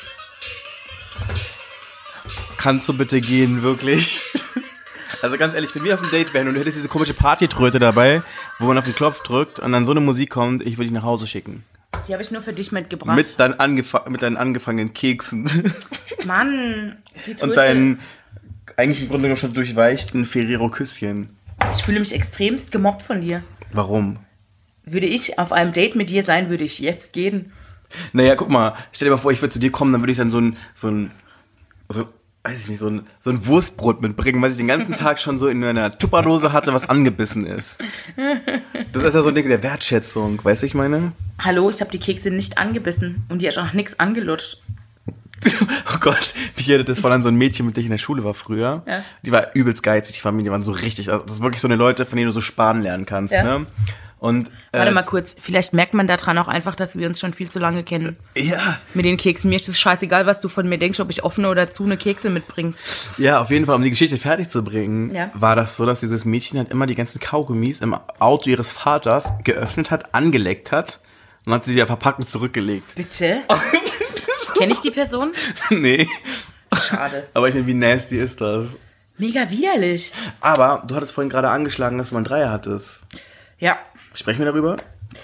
Kannst du bitte gehen, wirklich? Also ganz ehrlich, wenn wir auf einem Date wären und du hättest diese komische Partytröte dabei, wo man auf den Knopf drückt und dann so eine Musik kommt, ich würde dich nach Hause schicken. Die habe ich nur für dich mitgebracht. Mit deinen angefangenen Keksen. Mann, die Tröte. Und deinen, eigentlich im Grunde genommen schon durchweichten Ferrero-Küsschen. Ich fühle mich extremst gemobbt von dir. Warum? Würde ich auf einem Date mit dir sein, würde ich jetzt gehen. Naja, guck mal, stell dir mal vor, ich würde zu dir kommen, dann würde ich dann so ein Wurstbrot mitbringen, was ich den ganzen Tag schon so in meiner Tupperdose hatte, was angebissen ist. Das ist ja so ein Ding der Wertschätzung, weißt du, ich meine? Hallo, ich habe die Kekse nicht angebissen und die hat auch nichts angelutscht. Oh Gott, mich erinnert das voll an so ein Mädchen, mit dem ich in der Schule war früher. Ja. Die war übelst geizig, die Familie, die waren so richtig, also das ist wirklich so eine Leute, von denen du so sparen lernen kannst, Ja. ne? Und, Warte mal kurz, vielleicht merkt man daran auch einfach, dass wir uns schon viel zu lange kennen. Ja, Mit den Keksen. Mir ist es scheißegal, was du von mir denkst, ob ich offene oder zu eine Kekse mitbringe. ja, auf jeden Fall, um die Geschichte fertig zu bringen, Ja. war das so, dass dieses Mädchen halt immer die ganzen Kaugummis im Auto ihres Vaters geöffnet hat, angeleckt hat und hat sie ja verpackt und zurückgelegt. Bitte? Kenne ich die Person? Nee, Schade. aber ich meine, wie nasty ist das? Mega widerlich. Aber du hattest vorhin gerade angeschlagen, dass du mal einen Dreier hattest. Ja. Sprechen wir darüber?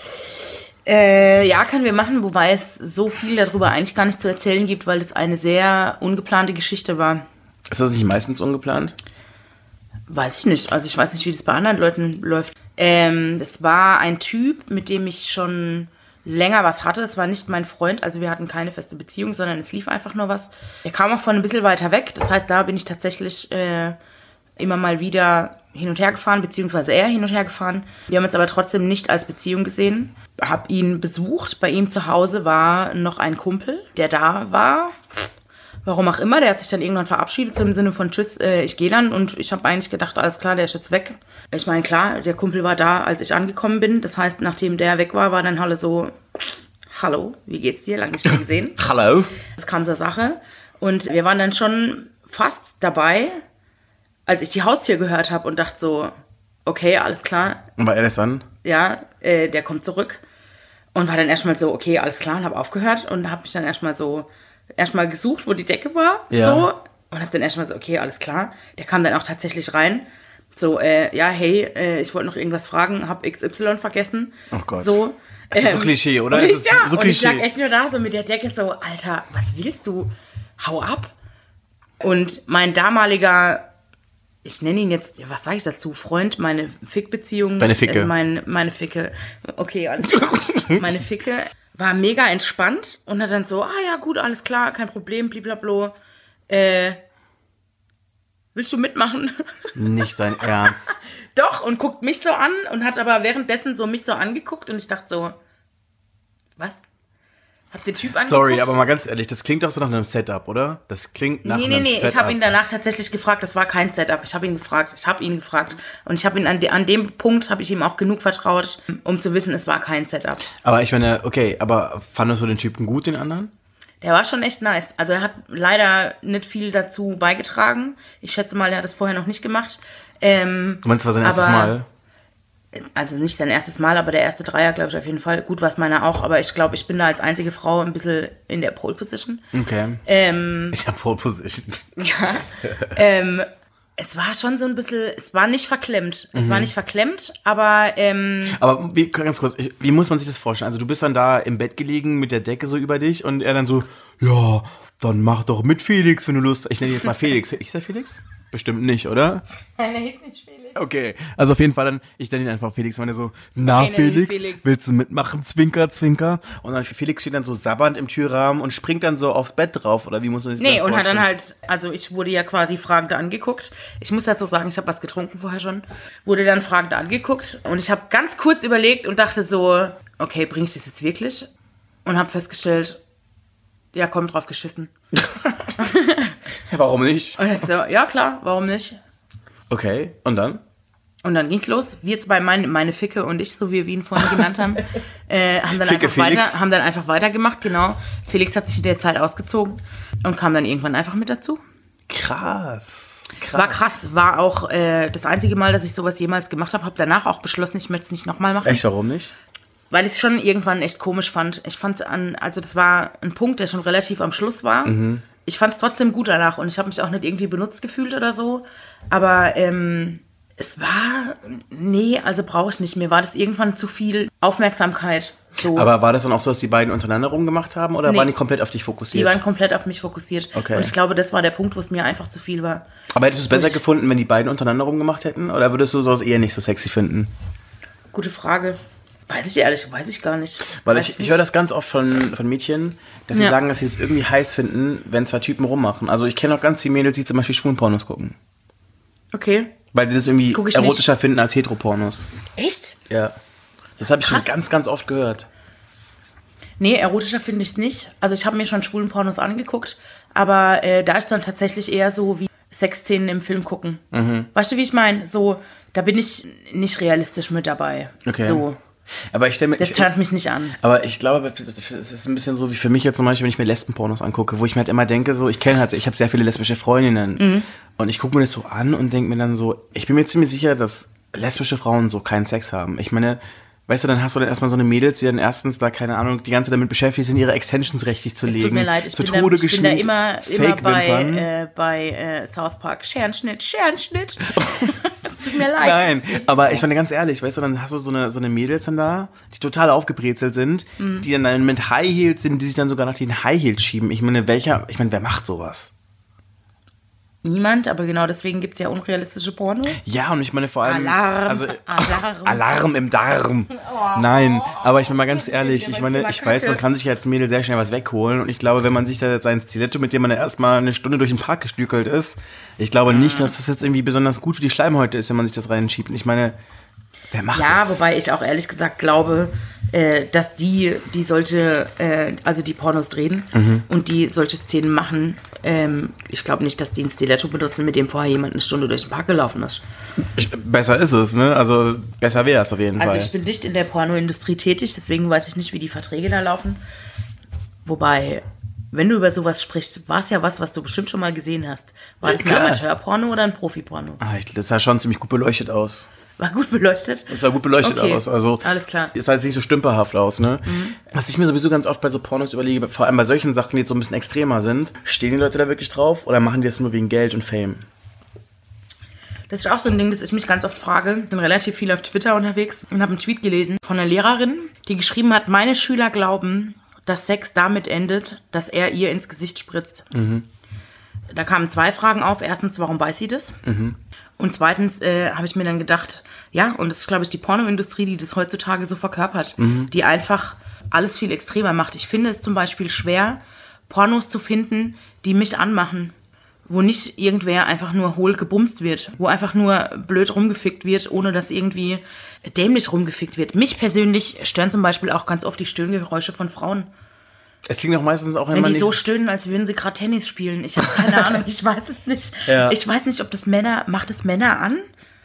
Ja, können wir machen, wobei es so viel darüber eigentlich gar nicht zu erzählen gibt, weil es eine sehr ungeplante Geschichte war. Ist das nicht meistens ungeplant? Weiß ich nicht. Also ich weiß nicht, wie das bei anderen Leuten läuft. Es war ein Typ, mit dem ich schon länger was hatte. Es war nicht mein Freund, also wir hatten keine feste Beziehung, sondern es lief einfach nur was. Er kam auch von ein bisschen weiter weg. Das heißt, da bin ich tatsächlich immer mal wieder hin und her gefahren, beziehungsweise er hin und her gefahren. Wir haben uns aber trotzdem nicht als Beziehung gesehen. Hab ihn besucht. Bei ihm zu Hause war noch ein Kumpel, der da war. Warum auch immer, der hat sich dann irgendwann verabschiedet, so im Sinne von tschüss, ich gehe dann. Und ich habe eigentlich gedacht, alles klar, der ist jetzt weg. Ich meine, klar, der Kumpel war da, als ich angekommen bin. Das heißt, nachdem der weg war, war dann alle so, hallo, wie geht's dir? Lange nicht mehr gesehen. Hallo. Das kam zur Sache. Und wir waren dann schon fast dabei, als ich die Haustür gehört habe und dachte so, okay, alles klar. Und war er das dann? Ja, der kommt zurück. Und war dann erstmal so, okay, alles klar, und habe aufgehört und habe mich dann erstmal gesucht, wo die Decke war, so, und habe dann erstmal so, okay, alles klar. Der kam dann auch tatsächlich rein, so, ja, hey, ich wollte noch irgendwas fragen, hab XY vergessen. Oh Gott. So. Das ist so Klischee, oder? Und Das ist so und Klischee. ich lag echt nur da, so mit der Decke, so, Alter, was willst du? Hau ab. Und mein damaliger, ich nenne ihn jetzt, was sage ich dazu, Freund, meine Fick-Beziehung. Deine Ficke. Meine Ficke. Okay, alles klar. Meine Ficke war mega entspannt und hat dann so, ja gut, alles klar, kein Problem, blablabla. Willst du mitmachen? Nicht dein Ernst. Doch, und guckt mich so an und hat aber währenddessen so mich so angeguckt und ich dachte so, was? Hab den Typ angeguckt? Sorry, aber mal ganz ehrlich, das klingt doch so nach einem Setup, oder? Das klingt nach einem Setup. Ich habe ihn danach tatsächlich gefragt, das war kein Setup. Ich habe ihn gefragt. Und ich habe ihn an dem Punkt, habe ich ihm auch genug vertraut, um zu wissen, es war kein Setup. Aber ich meine, okay, aber fandest du den Typen gut, den anderen? Der war schon echt nice. Also er hat leider nicht viel dazu beigetragen. Ich schätze mal, er hat es vorher noch nicht gemacht. Du meinst, es war sein erstes Mal? Also nicht sein erstes Mal, aber der erste Dreier, glaube ich, auf jeden Fall. Gut war es meiner auch, aber ich glaube, ich bin da als einzige Frau ein bisschen in der Pole Position. Okay. Ich habe Pole Position. Ja. Es war schon so ein bisschen, es war nicht verklemmt. Es war nicht verklemmt, aber... Aber ganz kurz, wie muss man sich das vorstellen? Also du bist dann da im Bett gelegen mit der Decke so über dich und er dann so, ja, dann mach doch mit Felix, wenn du Lust hast. Ich nenne ihn jetzt mal Felix. Ich sag Felix? Bestimmt nicht, oder? Nein, er hieß nicht Felix. Okay, also auf jeden Fall dann, ich nenne ihn einfach Felix, meine so, na Okay, nenn ihn Felix, Felix. willst du mitmachen, Zwinker, Zwinker? Und dann Felix steht dann so sabbernd im Türrahmen und springt dann so aufs Bett drauf, oder wie muss man sich das Nee, und hat vorstellen? dann halt, also ich wurde ja quasi fragend angeguckt. Ich muss dazu sagen, ich habe was getrunken vorher schon. Wurde dann fragend angeguckt und ich habe ganz kurz überlegt und dachte so, okay, bring ich das jetzt wirklich? Und habe festgestellt, ja, komm, drauf geschissen. Ja, warum nicht? Und ich so, ja klar, warum nicht? Okay, und dann? Und dann ging's los. Wir zwei, meine Ficke und ich, so wie wir ihn vorhin genannt haben, Ficke Felix. haben dann einfach weitergemacht, genau. Felix hat sich in der Zeit ausgezogen und kam dann irgendwann einfach mit dazu. Krass. War krass, war auch das einzige Mal, dass ich sowas jemals gemacht habe. Habe danach auch beschlossen, ich möchte es nicht nochmal machen. Echt, warum nicht? Weil ich es schon irgendwann echt komisch fand. Ich fand also das war ein Punkt, der schon relativ am Schluss war. Mhm. Ich fand es trotzdem gut danach und ich habe mich auch nicht irgendwie benutzt gefühlt oder so. Aber es war, nee, also brauche ich nicht. Mir war das irgendwann zu viel Aufmerksamkeit. So. Aber war das dann auch so, dass die beiden untereinander rumgemacht haben oder Nee. waren die komplett auf dich fokussiert? Die waren komplett auf mich fokussiert. Okay. Und ich glaube, das war der Punkt, wo es mir einfach zu viel war. Aber hättest du es besser gefunden, wenn die beiden untereinander rumgemacht hätten? Oder würdest du sowas eher nicht so sexy finden? Gute Frage. Weiß ich gar nicht. Weil Weiß ich nicht. höre das ganz oft von Mädchen, dass sie Ja. sagen, dass sie es irgendwie heiß finden, wenn zwei Typen rummachen. Also ich kenne auch ganz viele Mädels, die zum Beispiel Schwulenpornos gucken. Okay. Weil sie das irgendwie Guck ich erotischer finden als Heteropornos. Echt? Ja. Das habe ich schon Krass. ganz, ganz oft gehört. Nee, erotischer finde ich es nicht. Also ich habe mir schon schwulen Pornos angeguckt, aber da ist dann tatsächlich eher so wie Sexszenen im Film gucken. Weißt du, wie ich meine? So, da bin ich nicht realistisch mit dabei. Okay. So, Aber ich stelle mir... das turnt mich nicht an. Aber ich glaube, es ist ein bisschen so wie für mich jetzt zum Beispiel, wenn ich mir Lesbenpornos angucke, wo ich mir halt immer denke, so, ich habe sehr viele lesbische Freundinnen und ich gucke mir das so an und denke mir dann so, ich bin mir ziemlich sicher, dass lesbische Frauen so keinen Sex haben. Ich meine, weißt du, dann hast du dann erstmal so eine Mädels, die dann erstens da, keine Ahnung, die ganze Zeit damit beschäftigt sind, ihre Extensions richtig zu legen. Es tut mir leid, ich zu bin Tode da geschminkt, immer Fake-Wimpern. bei South Park. Scherenschnitt. Es tut mir leid. Nein, aber ich meine ganz ehrlich, weißt du, dann hast du so eine Mädels dann da, die total aufgebrezelt sind, die dann mit High Heels sind, die sich dann sogar nach den High Heels schieben. Ich meine, wer macht sowas? Niemand, aber genau deswegen gibt es ja unrealistische Pornos. Ja, und ich meine vor allem... Alarm. Alarm im Darm. Nein, aber ich meine mal ganz ehrlich, ich meine, ich weiß, man kann sich als Mädel sehr schnell was wegholen und ich glaube, wenn man sich da jetzt sein Stiletto, mit dem man erstmal eine Stunde durch den Park gestückelt ist, ich glaube nicht, dass das jetzt irgendwie besonders gut für die Schleimhäute ist, wenn man sich das reinschiebt. Und ich meine, wer macht das? Ja, wobei ich auch ehrlich gesagt glaube, dass die solche, also die Pornos drehen und die solche Szenen machen, ich glaube nicht, dass die ein Stiletto benutzen, mit dem vorher jemand eine Stunde durch den Park gelaufen ist. Besser ist es, ne? Also besser wäre es auf jeden Fall. Also ich bin nicht in der Pornoindustrie tätig, deswegen weiß ich nicht, wie die Verträge da laufen. Wobei, wenn du über sowas sprichst, war es ja was du bestimmt schon mal gesehen hast. War das ein Amateurporno oder ein Profiporno? Das sah schon ziemlich gut beleuchtet aus. War gut beleuchtet? Es sah gut beleuchtet aus. Also alles klar. Es sah jetzt nicht so stümperhaft aus, ne? Was ich mir sowieso ganz oft bei so Pornos überlege, vor allem bei solchen Sachen, die jetzt so ein bisschen extremer sind, stehen die Leute da wirklich drauf oder machen die das nur wegen Geld und Fame? Das ist auch so ein Ding, das ich mich ganz oft frage. Ich bin relativ viel auf Twitter unterwegs und habe einen Tweet gelesen von einer Lehrerin, die geschrieben hat, meine Schüler glauben, dass Sex damit endet, dass er ihr ins Gesicht spritzt. Da kamen 2 Fragen auf. Erstens, warum weiß sie das? Und zweitens habe ich mir dann gedacht, ja, und das ist, glaube ich, die Pornoindustrie, die das heutzutage so verkörpert, die einfach alles viel extremer macht. Ich finde es zum Beispiel schwer, Pornos zu finden, die mich anmachen, wo nicht irgendwer einfach nur hohl gebumst wird, wo einfach nur blöd rumgefickt wird, ohne dass irgendwie dämlich rumgefickt wird. Mich persönlich stören zum Beispiel auch ganz oft die Stöhngeräusche von Frauen. Es klingt auch meistens auch wenn die so stöhnen, als würden sie gerade Tennis spielen. Ich habe keine Ahnung, ich weiß es nicht. Ja. Ich weiß nicht, ob das macht es Männer an?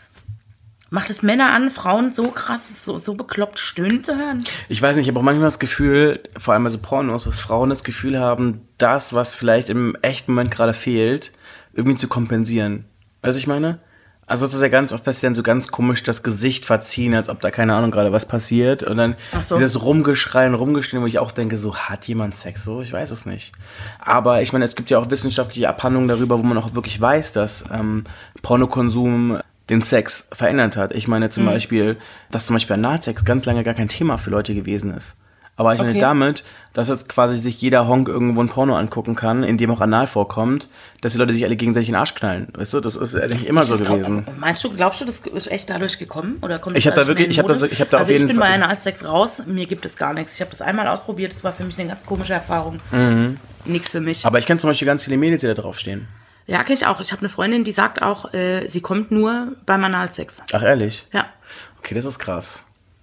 Macht es Männer an, Frauen so krass, so bekloppt stöhnen zu hören? Ich weiß nicht, ich habe auch manchmal das Gefühl, vor allem bei so Pornos, dass Frauen das Gefühl haben, das, was vielleicht im echten Moment gerade fehlt, irgendwie zu kompensieren. Weißt du, ich meine? Also das ist ja ganz oft, dass sie dann so ganz komisch das Gesicht verziehen, als ob da keine Ahnung gerade was passiert. Und dann dieses Rumgeschreien, Rumgestehen, wo ich auch denke, so hat jemand Sex so? Ich weiß es nicht. Aber ich meine, es gibt ja auch wissenschaftliche Abhandlungen darüber, wo man auch wirklich weiß, dass Pornokonsum den Sex verändert hat. Ich meine zum Beispiel, dass zum Beispiel Analsex ganz lange gar kein Thema für Leute gewesen ist. Aber ich meine damit, dass jetzt quasi sich jeder Honk irgendwo ein Porno angucken kann, in dem auch Anal vorkommt, dass die Leute sich alle gegenseitig in den Arsch knallen. Weißt du, das ist ja nicht immer so gewesen. Glaubst du, das ist echt dadurch gekommen? Oder kommt ich habe ich bin bei Analsex raus, mir gibt es gar nichts. Ich habe das einmal ausprobiert, das war für mich eine ganz komische Erfahrung. Nichts für mich. Aber ich kenne zum Beispiel ganz viele Mädels, die da draufstehen. Ja, kenne ich auch. Ich habe eine Freundin, die sagt auch, sie kommt nur beim Analsex. Ach, ehrlich? Ja. Okay, das ist krass.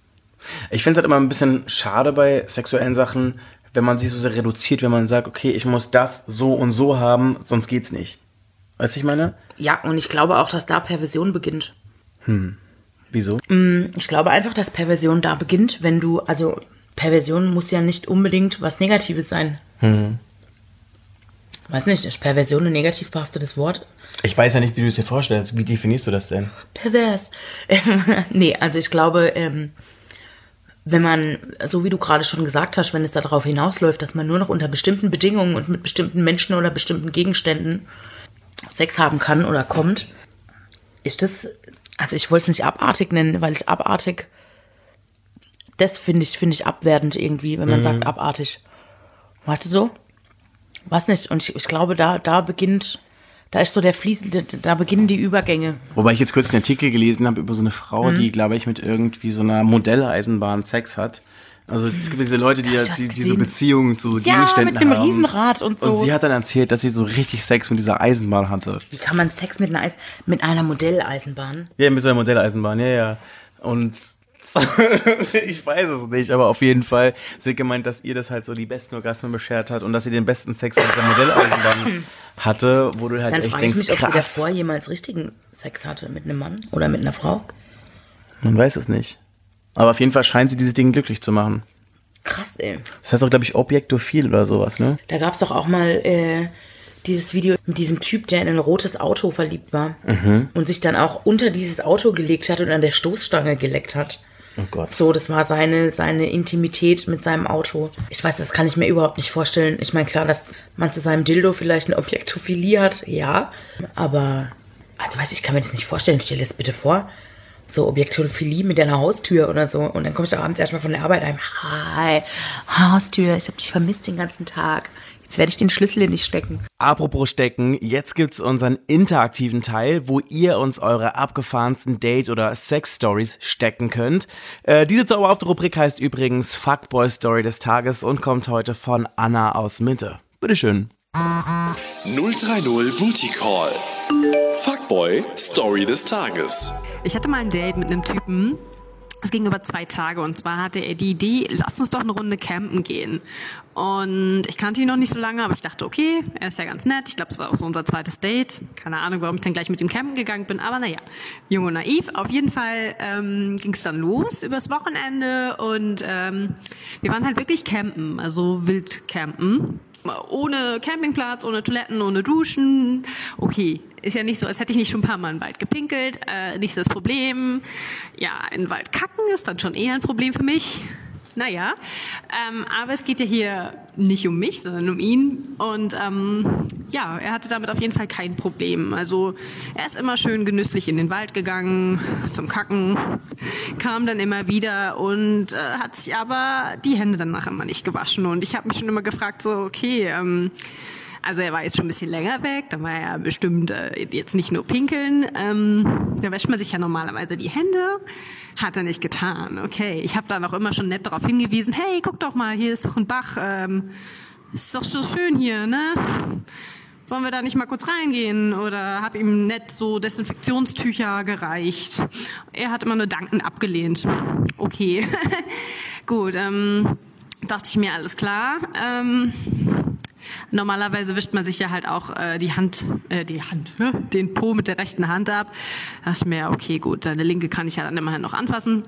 Ich finde es halt immer ein bisschen schade bei sexuellen Sachen, wenn man sich so sehr reduziert, wenn man sagt, okay, ich muss das so und so haben, sonst geht's nicht. Weißt du, ich meine? Ja, und ich glaube auch, dass da Perversion beginnt. Wieso? Ich glaube einfach, dass Perversion da beginnt, wenn du, also Perversion muss ja nicht unbedingt was Negatives sein. Weiß nicht, ist Perversion ein negativ behaftetes Wort? Ich weiß ja nicht, wie du es dir vorstellst. Wie definierst du das denn? Pervers. Nee, also ich glaube, wenn man, so wie du gerade schon gesagt hast, wenn es darauf hinausläuft, dass man nur noch unter bestimmten Bedingungen und mit bestimmten Menschen oder bestimmten Gegenständen Sex haben kann oder kommt, ist das, also ich wollte es nicht abartig nennen, weil ich abartig, das finde ich abwertend irgendwie, wenn man sagt abartig. Weißt du so? Weiß nicht. Und ich glaube, da beginnt, da ist so der fließende, da beginnen die Übergänge. Wobei ich jetzt kurz einen Artikel gelesen habe über so eine Frau, die, glaube ich, mit irgendwie so einer Modelleisenbahn Sex hat. Also es gibt diese Leute, die diese Beziehungen zu so Gegenständen haben. Ja, mit einem Riesenrad und so. Und sie hat dann erzählt, dass sie so richtig Sex mit dieser Eisenbahn hatte. Wie kann man Sex mit einer Modelleisenbahn? Ja, mit so einer Modelleisenbahn, ja. Und ich weiß es nicht, aber auf jeden Fall, sie hat gemeint, dass ihr das halt so die besten Orgasmen beschert hat und dass sie den besten Sex mit der Modelleisenbahn hatte, wo du halt dann echt denkst, mich, krass. Ob sie davor jemals richtigen Sex hatte mit einem Mann oder mit einer Frau? Man weiß es nicht. Aber auf jeden Fall scheint sie diese Dinge glücklich zu machen. Krass, ey. Das heißt auch, glaube ich, Objektophil oder sowas, ne? Da gab es doch auch mal dieses Video mit diesem Typ, der in ein rotes Auto verliebt war und sich dann auch unter dieses Auto gelegt hat und an der Stoßstange geleckt hat. Oh Gott. So, das war seine Intimität mit seinem Auto. Ich weiß, das kann ich mir überhaupt nicht vorstellen. Ich meine, klar, dass man zu seinem Dildo vielleicht eine Objektophilie hat, ja. Aber, also weiß ich, kann mir das nicht vorstellen. Stell dir das bitte vor. So Objektophilie mit deiner Haustür oder so. Und dann kommst du abends erstmal von der Arbeit heim. Hi, Haustür, ich habe dich vermisst den ganzen Tag. Jetzt werde ich den Schlüssel nicht stecken. Apropos stecken, jetzt gibt's unseren interaktiven Teil, wo ihr uns eure abgefahrensten Date- oder Sex-Stories stecken könnt. Diese zauberhafte Rubrik heißt übrigens Fuckboy-Story des Tages und kommt heute von Anna aus Mitte. Bitteschön. 030 Booty Call. Fuckboy Story des Tages. Ich hatte mal ein Date mit einem Typen. Es ging über 2 Tage und zwar hatte er die Idee, lass uns doch eine Runde campen gehen. Und ich kannte ihn noch nicht so lange, aber ich dachte, okay, er ist ja ganz nett. Ich glaube, es war auch so unser zweites Date. Keine Ahnung, warum ich dann gleich mit ihm campen gegangen bin, aber naja, jung und naiv. Auf jeden Fall ging es dann los übers Wochenende und wir waren halt wirklich campen, also wild campen. Ohne Campingplatz, ohne Toiletten, ohne Duschen. Okay, ist ja nicht so, als hätte ich nicht schon ein paar Mal im Wald gepinkelt. Nicht so das Problem. Ja, in den Wald kacken ist dann schon eher ein Problem für mich. Naja, aber es geht ja hier nicht um mich, sondern um ihn. Und ja, er hatte damit auf jeden Fall kein Problem. Also er ist immer schön genüsslich in den Wald gegangen zum Kacken, kam dann immer wieder und hat sich aber die Hände danach immer nicht gewaschen. Und ich habe mich schon immer gefragt, so okay, also er war jetzt schon ein bisschen länger weg, da war er bestimmt jetzt nicht nur pinkeln. Da wäscht man sich ja normalerweise die Hände. Hat er nicht getan. Okay, ich habe dann auch immer schon nett darauf hingewiesen, hey, guck doch mal, hier ist doch ein Bach. Ist doch so schön hier, ne? Wollen wir da nicht mal kurz reingehen? Oder habe ihm nett so Desinfektionstücher gereicht. Er hat immer nur dankend abgelehnt. Okay, gut, dachte ich mir, alles klar. Normalerweise wischt man sich ja halt auch den Po mit der rechten Hand ab. Da dachte ich mir, okay, gut, seine linke kann ich ja dann immerhin noch anfassen.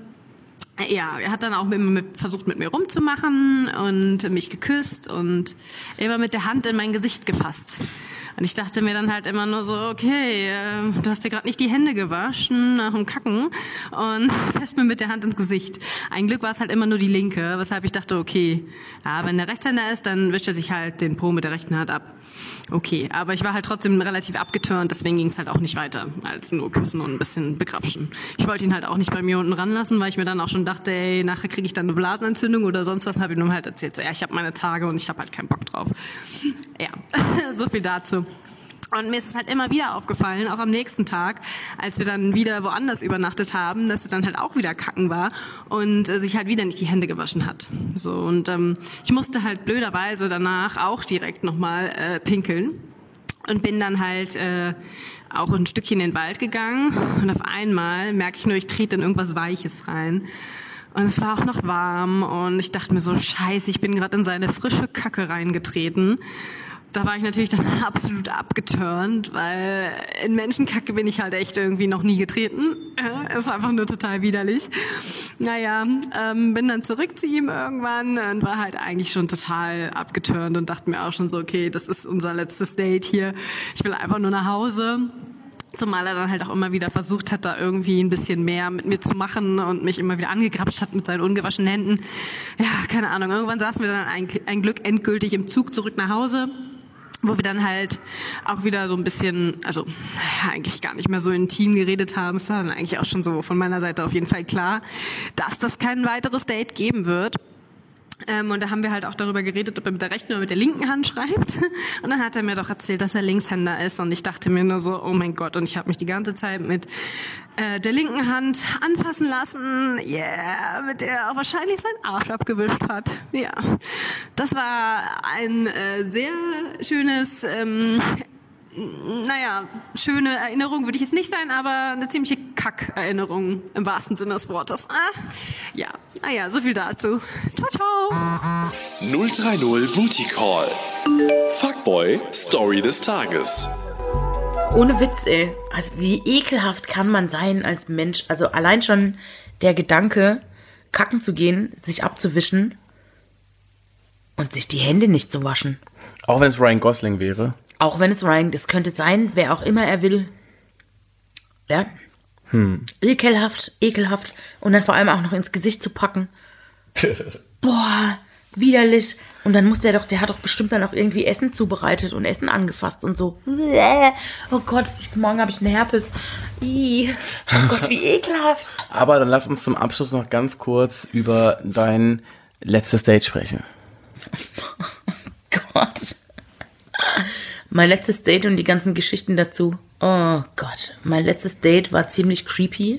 Ja, er hat dann auch versucht, mit mir rumzumachen und mich geküsst und immer mit der Hand in mein Gesicht gefasst. Und ich dachte mir dann halt immer nur so, okay, du hast dir gerade nicht die Hände gewaschen nach dem Kacken und fährst mir mit der Hand ins Gesicht. Ein Glück war es halt immer nur die linke, weshalb ich dachte, okay, ja, wenn der Rechtshänder ist, dann wischt er sich halt den Po mit der rechten Hand ab. Okay, aber ich war halt trotzdem relativ abgetürnt, deswegen ging es halt auch nicht weiter, als nur küssen und ein bisschen begrapschen. Ich wollte ihn halt auch nicht bei mir unten ranlassen, weil ich mir dann auch schon dachte, ey, nachher kriege ich dann eine Blasenentzündung oder sonst was, habe ich ihm halt erzählt. So, ja, ich habe meine Tage und ich habe halt keinen Bock drauf. Ja, so viel dazu. Und mir ist es halt immer wieder aufgefallen, auch am nächsten Tag, als wir dann wieder woanders übernachtet haben, dass er dann halt auch wieder kacken war und sich halt wieder nicht die Hände gewaschen hat. So, und ich musste halt blöderweise danach auch direkt nochmal pinkeln und bin dann halt auch ein Stückchen in den Wald gegangen und auf einmal merke ich nur, ich trete in irgendwas Weiches rein. Und es war auch noch warm und ich dachte mir so, scheiße, ich bin gerade in seine frische Kacke reingetreten. Da war ich natürlich dann absolut abgeturnt, weil in Menschenkacke bin ich halt echt irgendwie noch nie getreten. Ist einfach nur total widerlich. Naja, bin dann zurück zu ihm irgendwann und war halt eigentlich schon total abgeturnt und dachte mir auch schon so, okay, das ist unser letztes Date hier. Ich will einfach nur nach Hause. Zumal er dann halt auch immer wieder versucht hat, da irgendwie ein bisschen mehr mit mir zu machen und mich immer wieder angegrapscht hat mit seinen ungewaschenen Händen. Ja, keine Ahnung. Irgendwann saßen wir dann ein Glück endgültig im Zug zurück nach Hause, wo wir dann halt auch wieder so ein bisschen, also eigentlich gar nicht mehr so intim geredet haben. Es war dann eigentlich auch schon so von meiner Seite auf jeden Fall klar, dass das kein weiteres Date geben wird. Und da haben wir halt auch darüber geredet, ob er mit der rechten oder mit der linken Hand schreibt. Und dann hat er mir doch erzählt, dass er Linkshänder ist. Und ich dachte mir nur so, oh mein Gott. Und ich habe mich die ganze Zeit mit der linken Hand anfassen lassen. Yeah, mit der er auch wahrscheinlich seinen Arsch abgewischt hat. Ja, das war ein sehr schönes... schöne Erinnerung würde ich jetzt nicht sein, aber eine ziemliche Kack-Erinnerung im wahrsten Sinne des Wortes. Ja, naja, so viel dazu. Ciao, ciao. 030 Booty Call. Fuckboy Story des Tages. Ohne Witz, ey. Also wie ekelhaft kann man sein als Mensch? Also allein schon der Gedanke, kacken zu gehen, sich abzuwischen und sich die Hände nicht zu waschen. Auch wenn es Ryan Gosling wäre. Auch wenn es Ryan, das könnte sein, wer auch immer er will. Ja. Ekelhaft. Und dann vor allem auch noch ins Gesicht zu packen. Boah, widerlich. Und dann muss der hat doch bestimmt dann auch irgendwie Essen zubereitet und Essen angefasst und so. Oh Gott, morgen habe ich einen Herpes. Oh Gott, wie ekelhaft. Aber dann lass uns zum Abschluss noch ganz kurz über dein letztes Date sprechen. Oh Gott. Mein letztes Date und die ganzen Geschichten dazu. Oh Gott, mein letztes Date war ziemlich creepy.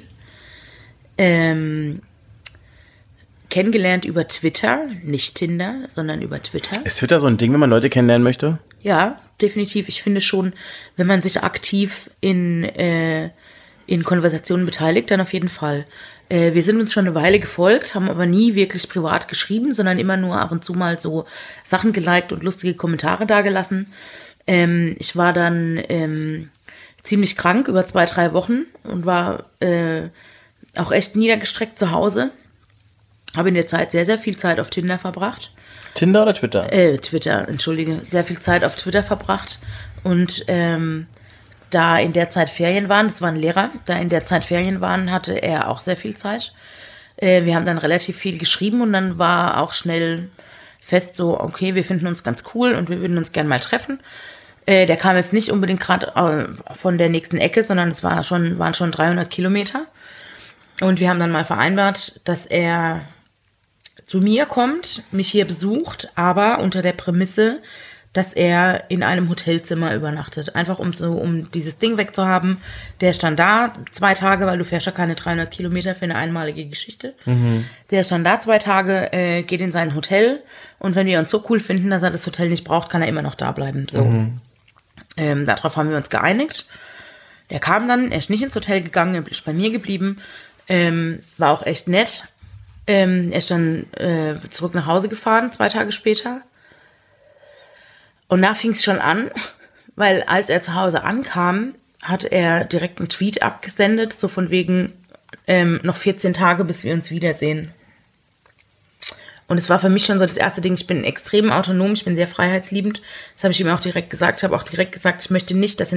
Kennengelernt über Twitter, nicht Tinder, sondern über Twitter. Ist Twitter so ein Ding, wenn man Leute kennenlernen möchte? Ja, definitiv. Ich finde schon, wenn man sich aktiv in Konversationen beteiligt, dann auf jeden Fall. Wir sind uns schon eine Weile gefolgt, haben aber nie wirklich privat geschrieben, sondern immer nur ab und zu mal so Sachen geliked und lustige Kommentare dagelassen. Ich war dann ziemlich krank über 2-3 Wochen und war auch echt niedergestreckt zu Hause. Habe in der Zeit sehr, sehr viel Zeit auf Tinder verbracht. Tinder oder Twitter? Twitter, entschuldige. Sehr viel Zeit auf Twitter verbracht. Und da in der Zeit Ferien waren, das war ein Lehrer, da in der Zeit Ferien waren, hatte er auch sehr viel Zeit. Wir haben dann relativ viel geschrieben und dann war auch schnell fest so, okay, wir finden uns ganz cool und wir würden uns gern mal treffen. Der kam jetzt nicht unbedingt gerade von der nächsten Ecke, sondern es waren schon 300 Kilometer. Und wir haben dann mal vereinbart, dass er zu mir kommt, mich hier besucht, aber unter der Prämisse, dass er in einem Hotelzimmer übernachtet. Einfach um dieses Ding wegzuhaben. Der stand da 2 Tage, weil du fährst ja keine 300 Kilometer für eine einmalige Geschichte. Mhm. Der stand da 2 Tage, geht in sein Hotel und wenn wir uns so cool finden, dass er das Hotel nicht braucht, kann er immer noch da bleiben. So. Darauf haben wir uns geeinigt. Der kam dann, er ist nicht ins Hotel gegangen, er ist bei mir geblieben. War auch echt nett. Er ist dann zurück nach Hause gefahren, 2 Tage später. Und da fing es schon an, weil als er zu Hause ankam, hat er direkt einen Tweet abgesendet, so von wegen noch 14 Tage, bis wir uns wiedersehen. Und es war für mich schon so das erste Ding, ich bin extrem autonom, ich bin sehr freiheitsliebend. Das habe ich ihm auch direkt gesagt. Ich habe auch direkt gesagt, ich möchte nicht, dass in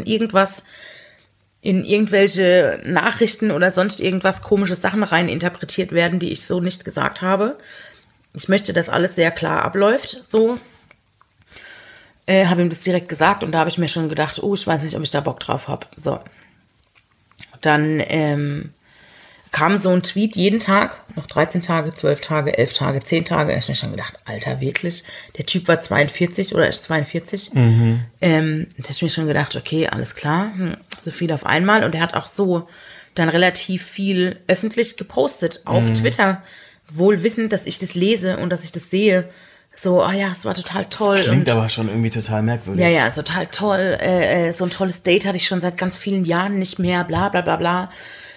irgendwelche Nachrichten oder sonst irgendwas komische Sachen rein interpretiert werden, die ich so nicht gesagt habe. Ich möchte, dass alles sehr klar abläuft, so. Habe ihm das direkt gesagt und da habe ich mir schon gedacht, oh, ich weiß nicht, ob ich da Bock drauf habe. So. Dann kam so ein Tweet jeden Tag, noch 13 Tage, 12 Tage, 11 Tage, 10 Tage. Da habe ich mir schon gedacht, Alter, wirklich? Der Typ war 42 oder ist 42. Da habe ich mir schon gedacht, okay, alles klar, so viel auf einmal. Und er hat auch so dann relativ viel öffentlich gepostet auf Twitter, wohl wissend, dass ich das lese und dass ich das sehe. So, oh ja, es war total toll. Das klingt aber schon irgendwie total merkwürdig. Ja, total toll. So ein tolles Date hatte ich schon seit ganz vielen Jahren nicht mehr, bla bla bla bla.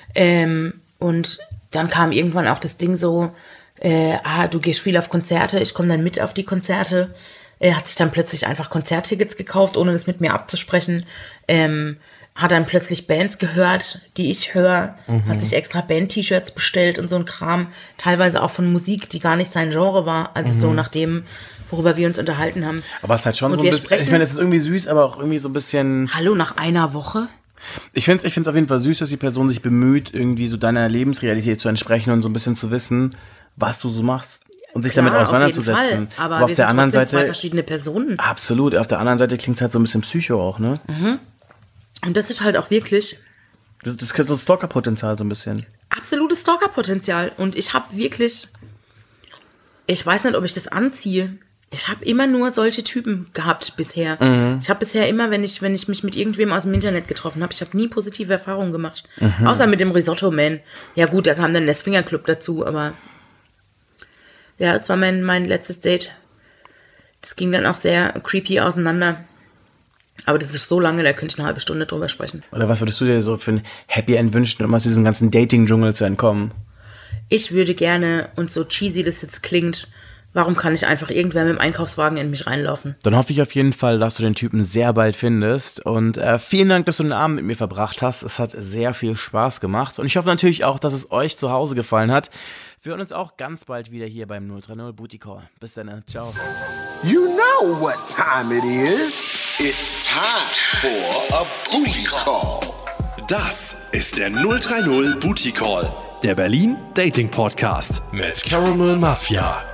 Und dann kam irgendwann auch das Ding so, du gehst viel auf Konzerte, ich komme dann mit auf die Konzerte. Er hat sich dann plötzlich einfach Konzerttickets gekauft, ohne das mit mir abzusprechen. Hat dann plötzlich Bands gehört, die ich höre, hat sich extra Band-T-Shirts bestellt und so ein Kram, teilweise auch von Musik, die gar nicht sein Genre war, also so nach dem, worüber wir uns unterhalten haben. Aber es ist halt schon so ein bisschen, ich meine, es ist irgendwie süß, aber auch irgendwie so ein bisschen... Hallo, nach einer Woche? Ich find's auf jeden Fall süß, dass die Person sich bemüht, irgendwie so deiner Lebensrealität zu entsprechen und so ein bisschen zu wissen, was du so machst. Und sich damit auseinanderzusetzen. Auf jeden Fall. Aber auf der anderen Seite 2 verschiedene Personen. Absolut. Auf der anderen Seite klingt es halt so ein bisschen Psycho auch, ne? Und das ist halt auch wirklich... Das ist so Stalker-Potenzial so ein bisschen. Absolutes Stalker-Potenzial. Und ich habe wirklich... Ich weiß nicht, ob ich das anziehe. Ich habe immer nur solche Typen gehabt bisher. Ich habe bisher immer, wenn ich mich mit irgendwem aus dem Internet getroffen habe, ich habe nie positive Erfahrungen gemacht. Außer mit dem Risotto-Man. Ja gut, da kam dann der Swingerclub dazu, aber... Ja, das war mein letztes Date. Das ging dann auch sehr creepy auseinander. Aber das ist so lange, da könnte ich eine halbe Stunde drüber sprechen. Oder was würdest du dir so für ein Happy End wünschen, um aus diesem ganzen Dating-Dschungel zu entkommen? Ich würde gerne, und so cheesy das jetzt klingt, warum kann nicht einfach irgendwer mit dem Einkaufswagen in mich reinlaufen? Dann hoffe ich auf jeden Fall, dass du den Typen sehr bald findest. Und vielen Dank, dass du den Abend mit mir verbracht hast. Es hat sehr viel Spaß gemacht. Und ich hoffe natürlich auch, dass es euch zu Hause gefallen hat. Wir hören uns auch ganz bald wieder hier beim 030 Booty Call. Bis dann, ciao. You know what time it is. It's time for a booty call. Das ist der 030 Booty Call, der Berlin Dating Podcast mit Caramel Mafia.